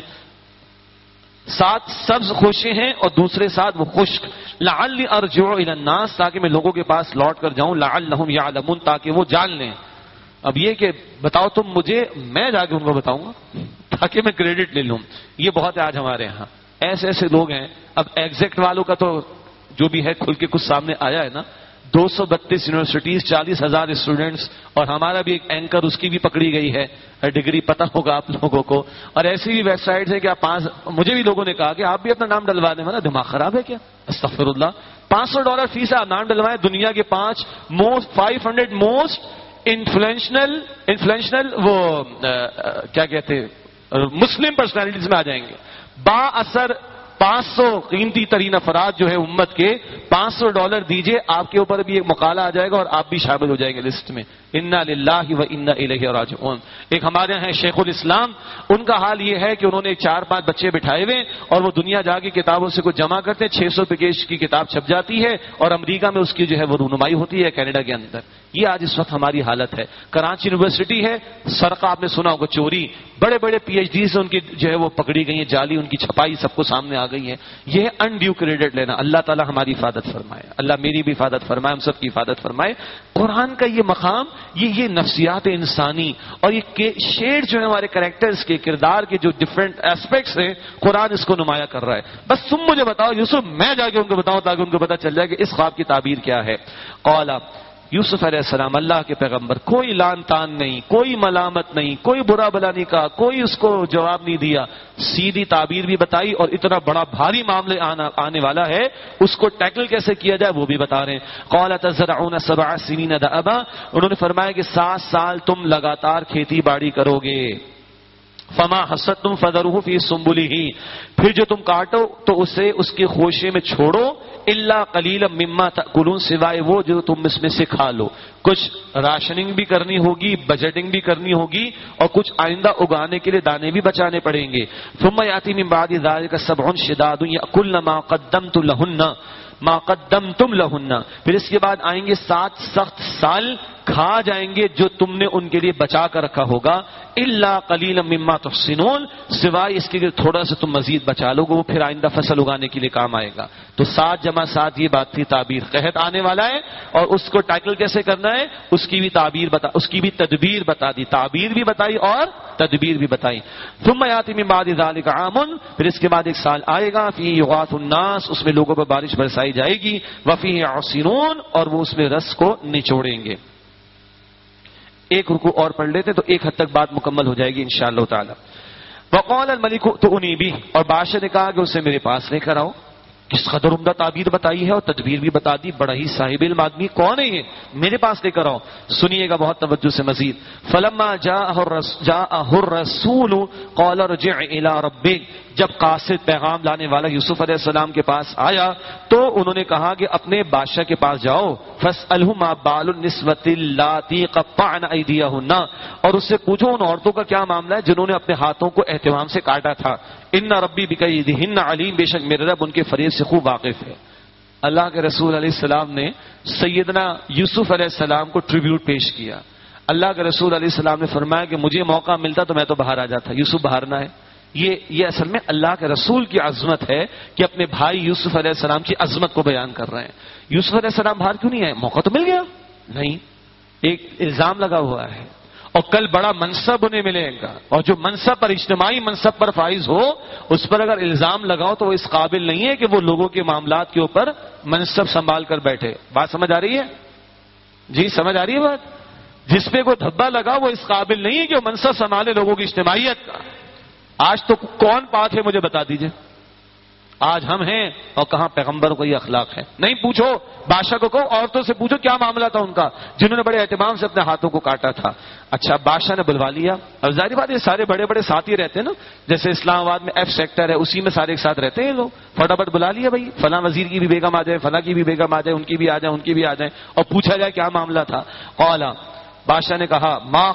7 سبز خوشے ہیں اور دوسرے 7 وہ خشک، لعلی ارجع الی الناس، تاکہ میں لوگوں کے پاس لوٹ کر جاؤں، لعلہم یعلمون، تاکہ وہ جان لیں۔ اب یہ کہ بتاؤ تم مجھے، میں جا کے ان کو بتاؤں گا تاکہ میں کریڈٹ لے لوں۔ یہ بہت ہے آج ہمارے ہاں، ایسے ایسے لوگ ہیں۔ اب ایگزیکٹ والوں کا تو جو بھی ہے کھل کے کچھ سامنے آیا ہے نا، 232 یونیورسٹیز، 40,000 اسٹوڈنٹس، اور ہمارا بھی ایک اینکر، اس کی بھی پکڑی گئی ہے ڈگری، پتہ ہوگا آپ لوگوں کو۔ اور ایسی بھی ویب سائٹس ہیں کہ آپ مجھے بھی لوگوں نے کہا کہ آپ بھی اپنا نام ڈلوا دیں، میرا دماغ خراب ہے کیا، استغفر اللہ، $500 فیس ہے، آپ نام ڈلوائیں، دنیا کے 500 موسٹ انفلوئنشل وہ کیا کہتے مسلم پرسنالٹیز میں آ جائیں گے، با اثر 500 قیمتی ترین افراد جو ہے امت کے، $500 دیجئے، آپ کے اوپر بھی ایک مقالہ آ جائے گا اور آپ بھی شامل ہو جائیں گے لسٹ میں۔ انا للہ و انا الیہ راجعون۔ ایک ہمارے ہیں شیخ الاسلام، ان کا حال یہ ہے کہ انہوں نے 4-5 بچے بٹھائے ہوئے اور وہ دنیا جا کے کتابوں سے کچھ جمع کرتے ہیں، 600 پیج کی کتاب چھپ جاتی ہے اور امریکہ میں اس کی جو ہے وہ رونمائی ہوتی ہے، کینیڈا کے اندر۔ یہ آج اس وقت ہماری حالت ہے۔ کراچی یونیورسٹی ہے، سرقہ آپ نے سنا ہوگا، چوری، بڑے بڑے پی ایچ ڈی سے ان کی جو ہے وہ پکڑی گئی ہیں، جعلی ان کی چھپائی سب کو سامنے آ گئی ہے۔ یہ ہے انڈیو کریڈٹ لینا۔ اللہ تعالی ہماری حفاظت فرمائے، اللہ میری بھی حفاظت فرمائے، ہم سب کی حفاظت فرمائے۔ قرآن کا یہ مقام، یہ نفسیات انسانی اور یہ شیڈ جو ہے ہمارے کریکٹرز کے، کردار کے جو ڈفرینٹ ایسپیکٹس ہیں، قرآن اس کو نمایاں کر رہا ہے۔ بس تم مجھے بتاؤ یوسف، میں جا کے ان کو بتاؤں تاکہ ان کو پتہ چل جائے کہ اس خواب کی تعبیر کیا ہے۔ قال یوسف علیہ السلام، اللہ کے پیغمبر، کوئی لان تان نہیں، کوئی ملامت نہیں، کوئی برا بلا نہیں کہا، کوئی اس کو جواب نہیں دیا، سیدھی تعبیر بھی بتائی، اور اتنا بڑا بھاری معاملے آنے والا ہے، اس کو ٹیکل کیسے کیا جائے وہ بھی بتا رہے ہیں۔ قال تزرعون 7 سنین دأبا، انہوں نے فرمایا کہ 7 سال تم لگاتار کھیتی باڑی کرو گے۔ فما حصدتم فذروه فی سنبلہ، پھر جو تم کاٹو تو اسے اس کے خوشے میں چھوڑو، الا قلیلا مما تأکلون، سوائے وہ جو تم اس میں سے کھا لو۔ کچھ راشننگ بھی کرنی ہوگی، بجٹنگ بھی کرنی ہوگی، اور کچھ آئندہ اگانے کے لیے دانے بھی بچانے پڑیں گے۔ ثم یاتی من بعد ذلک 7 شداد یأکلن ما قدمت لہن، ما قدمتم لہن، پھر اس کے بعد آئیں گے 7 سخت سال، کھا جائیں گے جو تم نے ان کے لیے بچا کر رکھا ہوگا، الا قلیلا مما تحصنون، سوائے اس کے لیے تھوڑا سا تم مزید بچا لو گے، وہ پھر آئندہ فصل اگانے کے لیے کام آئے گا۔ تو 7 جمع 7 یہ بات تھی تعبیر، قحط آنے والا ہے اور اس کو ٹیکل کیسے کرنا ہے اس کی بھی تعبیر بتا، اس کی بھی تدبیر بتا دی، تعبیر بھی بتائی اور تدبیر بھی بتائی۔ ثم یاتی من بعد ذلک عام، پھر اس کے بعد ایک سال آئے گا، فی یغاث الناس، اس میں لوگوں پر بارش برسائی جائے گی، وفی یعصرون، اور وہ اس میں رس کو نچوڑیں گے۔ ایک رکوع اور پڑھ لیتے تو ایک حد تک بات مکمل ہو جائے گی انشاءاللہ تعالی۔ وقال الملک ائتونی بہ، اور بادشاہ نے کہا کہ اسے میرے پاس لے کر آؤ۔ کس قدر عمدہ تعبیر بتائی ہے اور تدبیر بھی بتا دی. بڑا ہی صاحب علم آدمی. کون ہے یہ؟ میرے پاس لے کر آؤ. سنیے گا بہت توجہ سے مزید. فلما جاءه الرسول قال ارجع الى ربك. جب قاصد پیغام لانے والا یوسف علیہ السلام کے پاس آیا تو انہوں نے کہا کہ اپنے بادشاہ کے پاس جاؤ. فاسألہ ما بال النسوة اللاتي قطعن ایدیہن. اور اس سے پوچھو ان عورتوں کا کیا معاملہ ہے جنہوں نے اپنے ہاتھوں کو اہتمام سے کاٹا تھا. ان ربی بکیدہن علیم. بے شک میرے رب ان کے فریب سے خوب واقف ہے. اللہ کے رسول علیہ السلام نے سیدنا یوسف علیہ السلام کو ٹریبیوٹ پیش کیا. اللہ کے رسول علیہ السلام نے فرمایا کہ مجھے موقع ملتا تو میں تو باہر آ جاتا. یوسف باہر نہ ہے. یہ اصل میں اللہ کے رسول کی عظمت ہے کہ اپنے بھائی یوسف علیہ السلام کی عظمت کو بیان کر رہے ہیں. یوسف علیہ السلام باہر کیوں نہیں آئے؟ موقع تو مل گیا. نہیں، ایک الزام لگا ہوا ہے اور کل بڑا منصب انہیں ملے گا. اور جو منصب پر، اجتماعی منصب پر فائز ہو، اس پر اگر الزام لگاؤ تو وہ اس قابل نہیں ہے کہ وہ لوگوں کے معاملات کے اوپر منصب سنبھال کر بیٹھے. بات سمجھ آ رہی ہے؟ جی سمجھ آ رہی ہے بات؟ جس پہ کوئی دھبا لگا وہ اس قابل نہیں ہے کہ وہ منصب سنبھالے لوگوں کی اجتماعیت کا. آج تو کون پاک ہے مجھے بتا دیجئے. آج ہم ہیں اور کہاں پیغمبر کو یہ اخلاق ہے. نہیں پوچھو بادشاہ کو، کہو عورتوں سے پوچھو کیا معاملہ تھا ان کا جنہوں نے بڑے اہتمام سے اپنے ہاتھوں کو کاٹا تھا. اچھا بادشاہ نے بلوا لیا. اب ظاہر بات یہ سارے بڑے بڑے ساتھی رہتے ہیں نا، جیسے اسلام آباد میں ایف سیکٹر ہے، اسی میں سارے ایک ساتھ رہتے ہیں لوگ. فٹافٹ بلا لیا بھائی فلاں وزیر کی بھی بیگم آ جائے، فلاں کی بھی بیگم آ جائے، ان کی بھی آ جائے، ان کی بھی آ جائیں اور پوچھا جائے کیا معاملہ تھا. قال بادشاہ نے کہا ما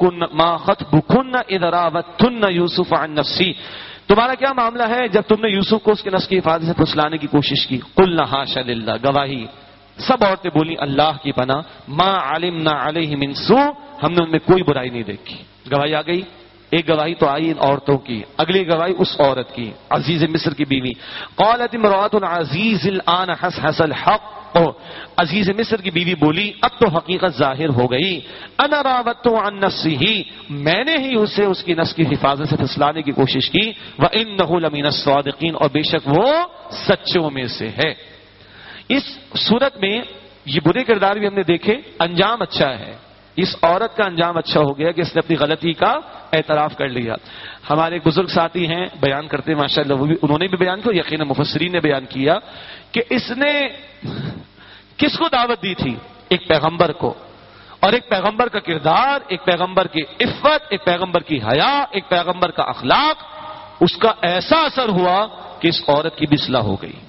خطبکن اذ راوتن یوسف عن نفسی. تمہارا کیا معاملہ ہے جب تم نے یوسف کو اس کے نفس کی حفاظت سے پھسلانے کی کوشش کی. قلنا حاشا للہ. گواہی سب عورتیں بولی اللہ کی پناہ. ما علمنا علیہ من سوء. ہم نے ان میں کوئی برائی نہیں دیکھی. گواہی آ گئی. ایک گواہی تو آئی ان عورتوں کی، اگلی گواہی اس عورت کی، عزیز مصر کی بیوی. قالت امرأة العزیز الآن حسحس الحق. عزیز مصر کی بیوی بولی اب تو حقیقت ظاہر ہو گئی. انا راودتہ عن نفسہ. میں نے ہی اسے اس کی نفس کی حفاظت سے پھسلانے کی کوشش کی. وانہ لمن الصادقین. اور بے شک وہ سچوں میں سے ہے. اس صورت میں یہ برے کردار بھی ہم نے دیکھے. انجام اچھا ہے. اس عورت کا انجام اچھا ہو گیا کہ اس نے اپنی غلطی کا اعتراف کر لیا. ہمارے بزرگ ساتھی ہیں بیان کرتے ہیں ماشاءاللہ، وہ بھی انہوں نے بھی بیان کیا، یقیناً مفسرین نے بیان کیا کہ اس نے کس کو دعوت دی تھی؟ ایک پیغمبر کو. اور ایک پیغمبر کا کردار، ایک پیغمبر کی عفت، ایک پیغمبر کی حیا، ایک پیغمبر کا اخلاق، اس کا ایسا اثر ہوا کہ اس عورت کی بھی اصلاح ہو گئی.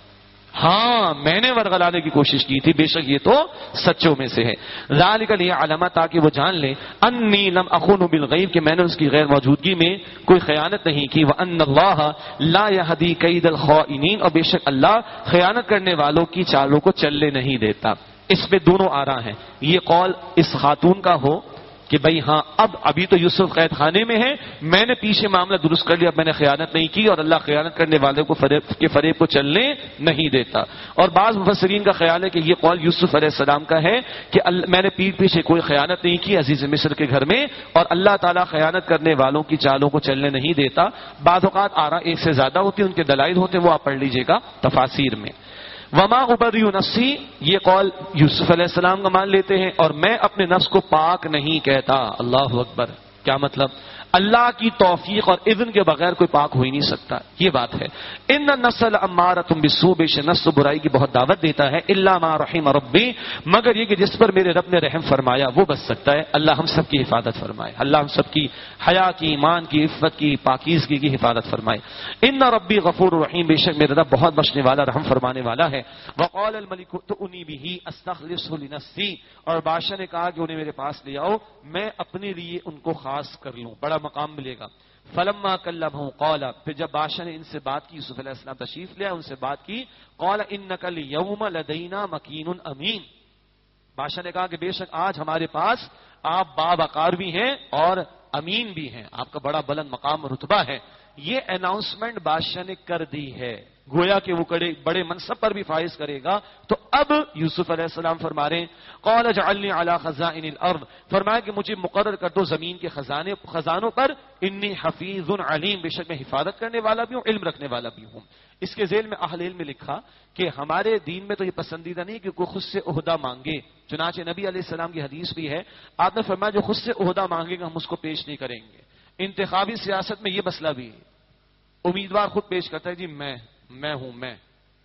ہاں میں نے ورغلانے کی کوشش کی تھی، بے شک یہ تو سچوں میں سے ہے. ذالک لیعلم، تاکہ وہ جان لے، انی لم اخن بالغیب، کہ میں نے اس کی غیر موجودگی میں کوئی خیانت نہیں کی. وان اللہ لا یہدی کید الخائنین، اور بے شک اللہ خیانت کرنے والوں کی چالوں کو چلنے نہیں دیتا. اس پہ دونوں آرا ہیں. یہ قول اس خاتون کا ہو کہ بھئی ہاں ابھی تو یوسف قید خانے میں ہے، میں نے پیچھے معاملہ درست کر لیا، اب میں نے خیانت نہیں کی، اور اللہ خیانت کرنے والے کو فریب کو چلنے نہیں دیتا. اور بعض مفسرین کا خیال ہے کہ یہ قول یوسف علیہ السلام کا ہے کہ میں نے پیٹھ پیچھے کوئی خیانت نہیں کی عزیز مصر کے گھر میں، اور اللہ تعالیٰ خیانت کرنے والوں کی چالوں کو چلنے نہیں دیتا. بعض اوقات آرا ایک سے زیادہ ہوتی ہیں، ان کے دلائل ہوتے ہیں، وہ آپ پڑھ لیجئے گا تفاسیر میں. وما ابری نفسی، یہ قول یوسف علیہ السلام کا مان لیتے ہیں. اور میں اپنے نفس کو پاک نہیں کہتا. اللہ اکبر. کیا مطلب؟ اللہ کی توفیق اور اذن کے بغیر کوئی پاک ہو ہی نہیں سکتا. یہ بات ہے. ان النفس لامارۃ بالسوء، بے شک نفس برائی کی بہت دعوت دیتا ہے. الا ما رحم ربی، مگر یہ کہ جس پر میرے رب نے رحم فرمایا وہ بچ سکتا ہے. اللہ ہم سب کی حفاظت فرمائے. اللہ ہم سب کی حیا کی، ایمان کی، عفت کی، پاکیزگی کی حفاظت فرمائے. ان ربی غفور رحیم، بے شک میرا رب بہت بخشنے والا، رحم فرمانے والا ہے. وقال الملک ائتونی به استخلصه لنفسی، اور بادشاہ نے کہا کہ انہیں میرے پاس لے آؤ، میں اپنے لیے ان کو خاص کر لوں، بڑا مقام ملے گا. فلما کلمہ قال، پھر جب بادشاہ نے ان سے بات کی، یوسف علیہ السلام تشریف لے، ان سے بات کی. قال انک الیوم لدینا مکین امین، بادشاہ نے کہا کہ بے شک آج ہمارے پاس آپ باوقار بھی ہیں اور امین بھی ہیں، آپ کا بڑا بلند مقام رتبہ ہے. یہ اناؤنسمنٹ بادشاہ نے کر دی ہے، گویا کہ وہ بڑے منصب پر بھی فائز کرے گا. تو اب یوسف علیہ السلام فرما رہے ہیں قال اجعلنی علی خزائن الارض، فرمایا کہ مجھے مقرر کر دو زمین کے خزانوں پر. انی حفیظ علیم، بے شک میں حفاظت کرنے والا بھی ہوں، علم رکھنے والا بھی ہوں. اس کے ذیل میں اہل علم میں لکھا کہ ہمارے دین میں تو یہ پسندیدہ نہیں کہ کوئی خود سے عہدہ مانگے. چنانچہ نبی علیہ السلام کی حدیث بھی ہے، آپ نے فرمایا جو خود سے عہدہ مانگے گا ہم اس کو پیش نہیں کریں گے. انتخابی سیاست میں یہ مسئلہ بھی ہے، امیدوار خود پیش کرتا ہے جی میں ہوں.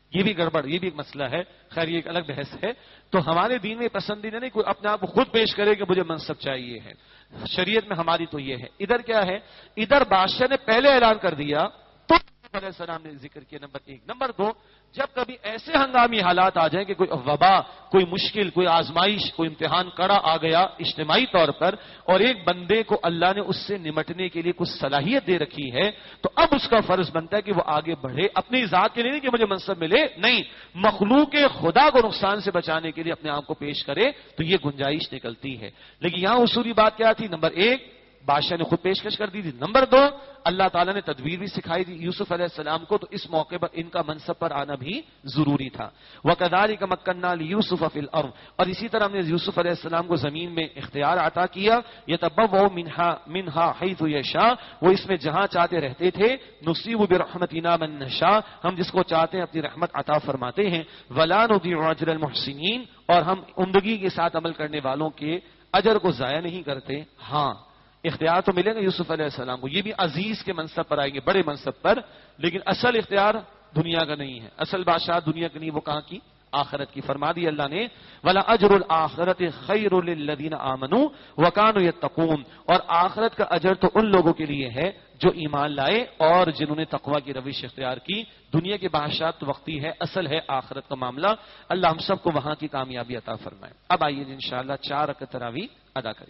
یہ بھی گڑبڑ، یہ بھی ایک مسئلہ ہے، خیر یہ ایک الگ بحث ہے۔ تو ہمارے دین میں پسندیدہ نہیں کوئی اپنے آپ کو خود پیش کرے کہ مجھے منصب چاہیے ہے، شریعت میں ہماری تو یہ ہے۔ ادھر کیا ہے، ادھر بادشاہ نے پہلے اعلان کر دیا تو علیہ السلام نے ذکر کیا، نمبر 1۔ نمبر 2، جب کبھی ایسے ہنگامی حالات آ جائیں کہ کوئی وبا، کوئی مشکل، کوئی آزمائش، کوئی امتحان کڑا آ گیا اجتماعی طور پر، اور ایک بندے کو اللہ نے اس سے نمٹنے کے لیے کچھ صلاحیت دے رکھی ہے، تو اب اس کا فرض بنتا ہے کہ وہ آگے بڑھے، اپنی ذات کے لیے نہیں کہ مجھے منصب ملے، نہیں، مخلوق خدا کو نقصان سے بچانے کے لیے اپنے آپ کو پیش کرے، تو یہ گنجائش نکلتی ہے۔ لیکن یہاں اصولی بات کیا تھی؟ نمبر 1، بادشاہ نے خود پیشکش کر دی تھی۔ نمبر 2، اللہ تعالیٰ نے تدبیر بھی سکھائی تھی یوسف علیہ السلام کو، تو اس موقع پر ان کا منصب پر آنا بھی ضروری تھا۔ وَكَذَلِكَ مَكَّنَّا لِيُوسُفَ فِي الْأَرْضِ، اور اسی طرح ہم نے یوسف علیہ السلام کو زمین میں اختیار عطا کیا، يَتَبَوَّأُ مِنْهَا حَيْثُ يَشَاءُ، وہ اس میں جہاں چاہتے رہتے تھے، نُصِيبُ بِرَحْمَتِنَا مَن نَّشَاءُ، ہم جس کو چاہتے ہیں اپنی رحمت عطا فرماتے ہیں، وَلَا نُضِيعُ أَجْرَ الْمُحْسِنِينَ، اور ہم عمدگی کے ساتھ عمل کرنے والوں کے اجر کو ضائع نہیں کرتے۔ ہاں، اختیار تو ملے گا یوسف علیہ السلام کو، یہ بھی عزیز کے منصب پر آئیں گے، بڑے منصب پر، لیکن اصل اختیار دنیا کا نہیں ہے، اصل بادشاہ دنیا کا نہیں، وہ کہاں کی؟ آخرت کی۔ فرما دی اللہ نے وَلَا أَجْرُ الْآخِرَةِ خَيْرٌ لِلَّذِينَ آمَنُوا وَكَانُوا يَتَّقُونَ، اور آخرت کا اجر تو ان لوگوں کے لیے ہے جو ایمان لائے اور جنہوں نے تقوی کی روش اختیار کی۔ دنیا کے بادشاہ تو وقتی ہے، اصل ہے آخرت کا معاملہ۔ اللہ ہم سب کو وہاں کی کامیابی عطا فرمائے۔ اب آئیے انشاءاللہ 4 رکعت تراویح ادا کریں۔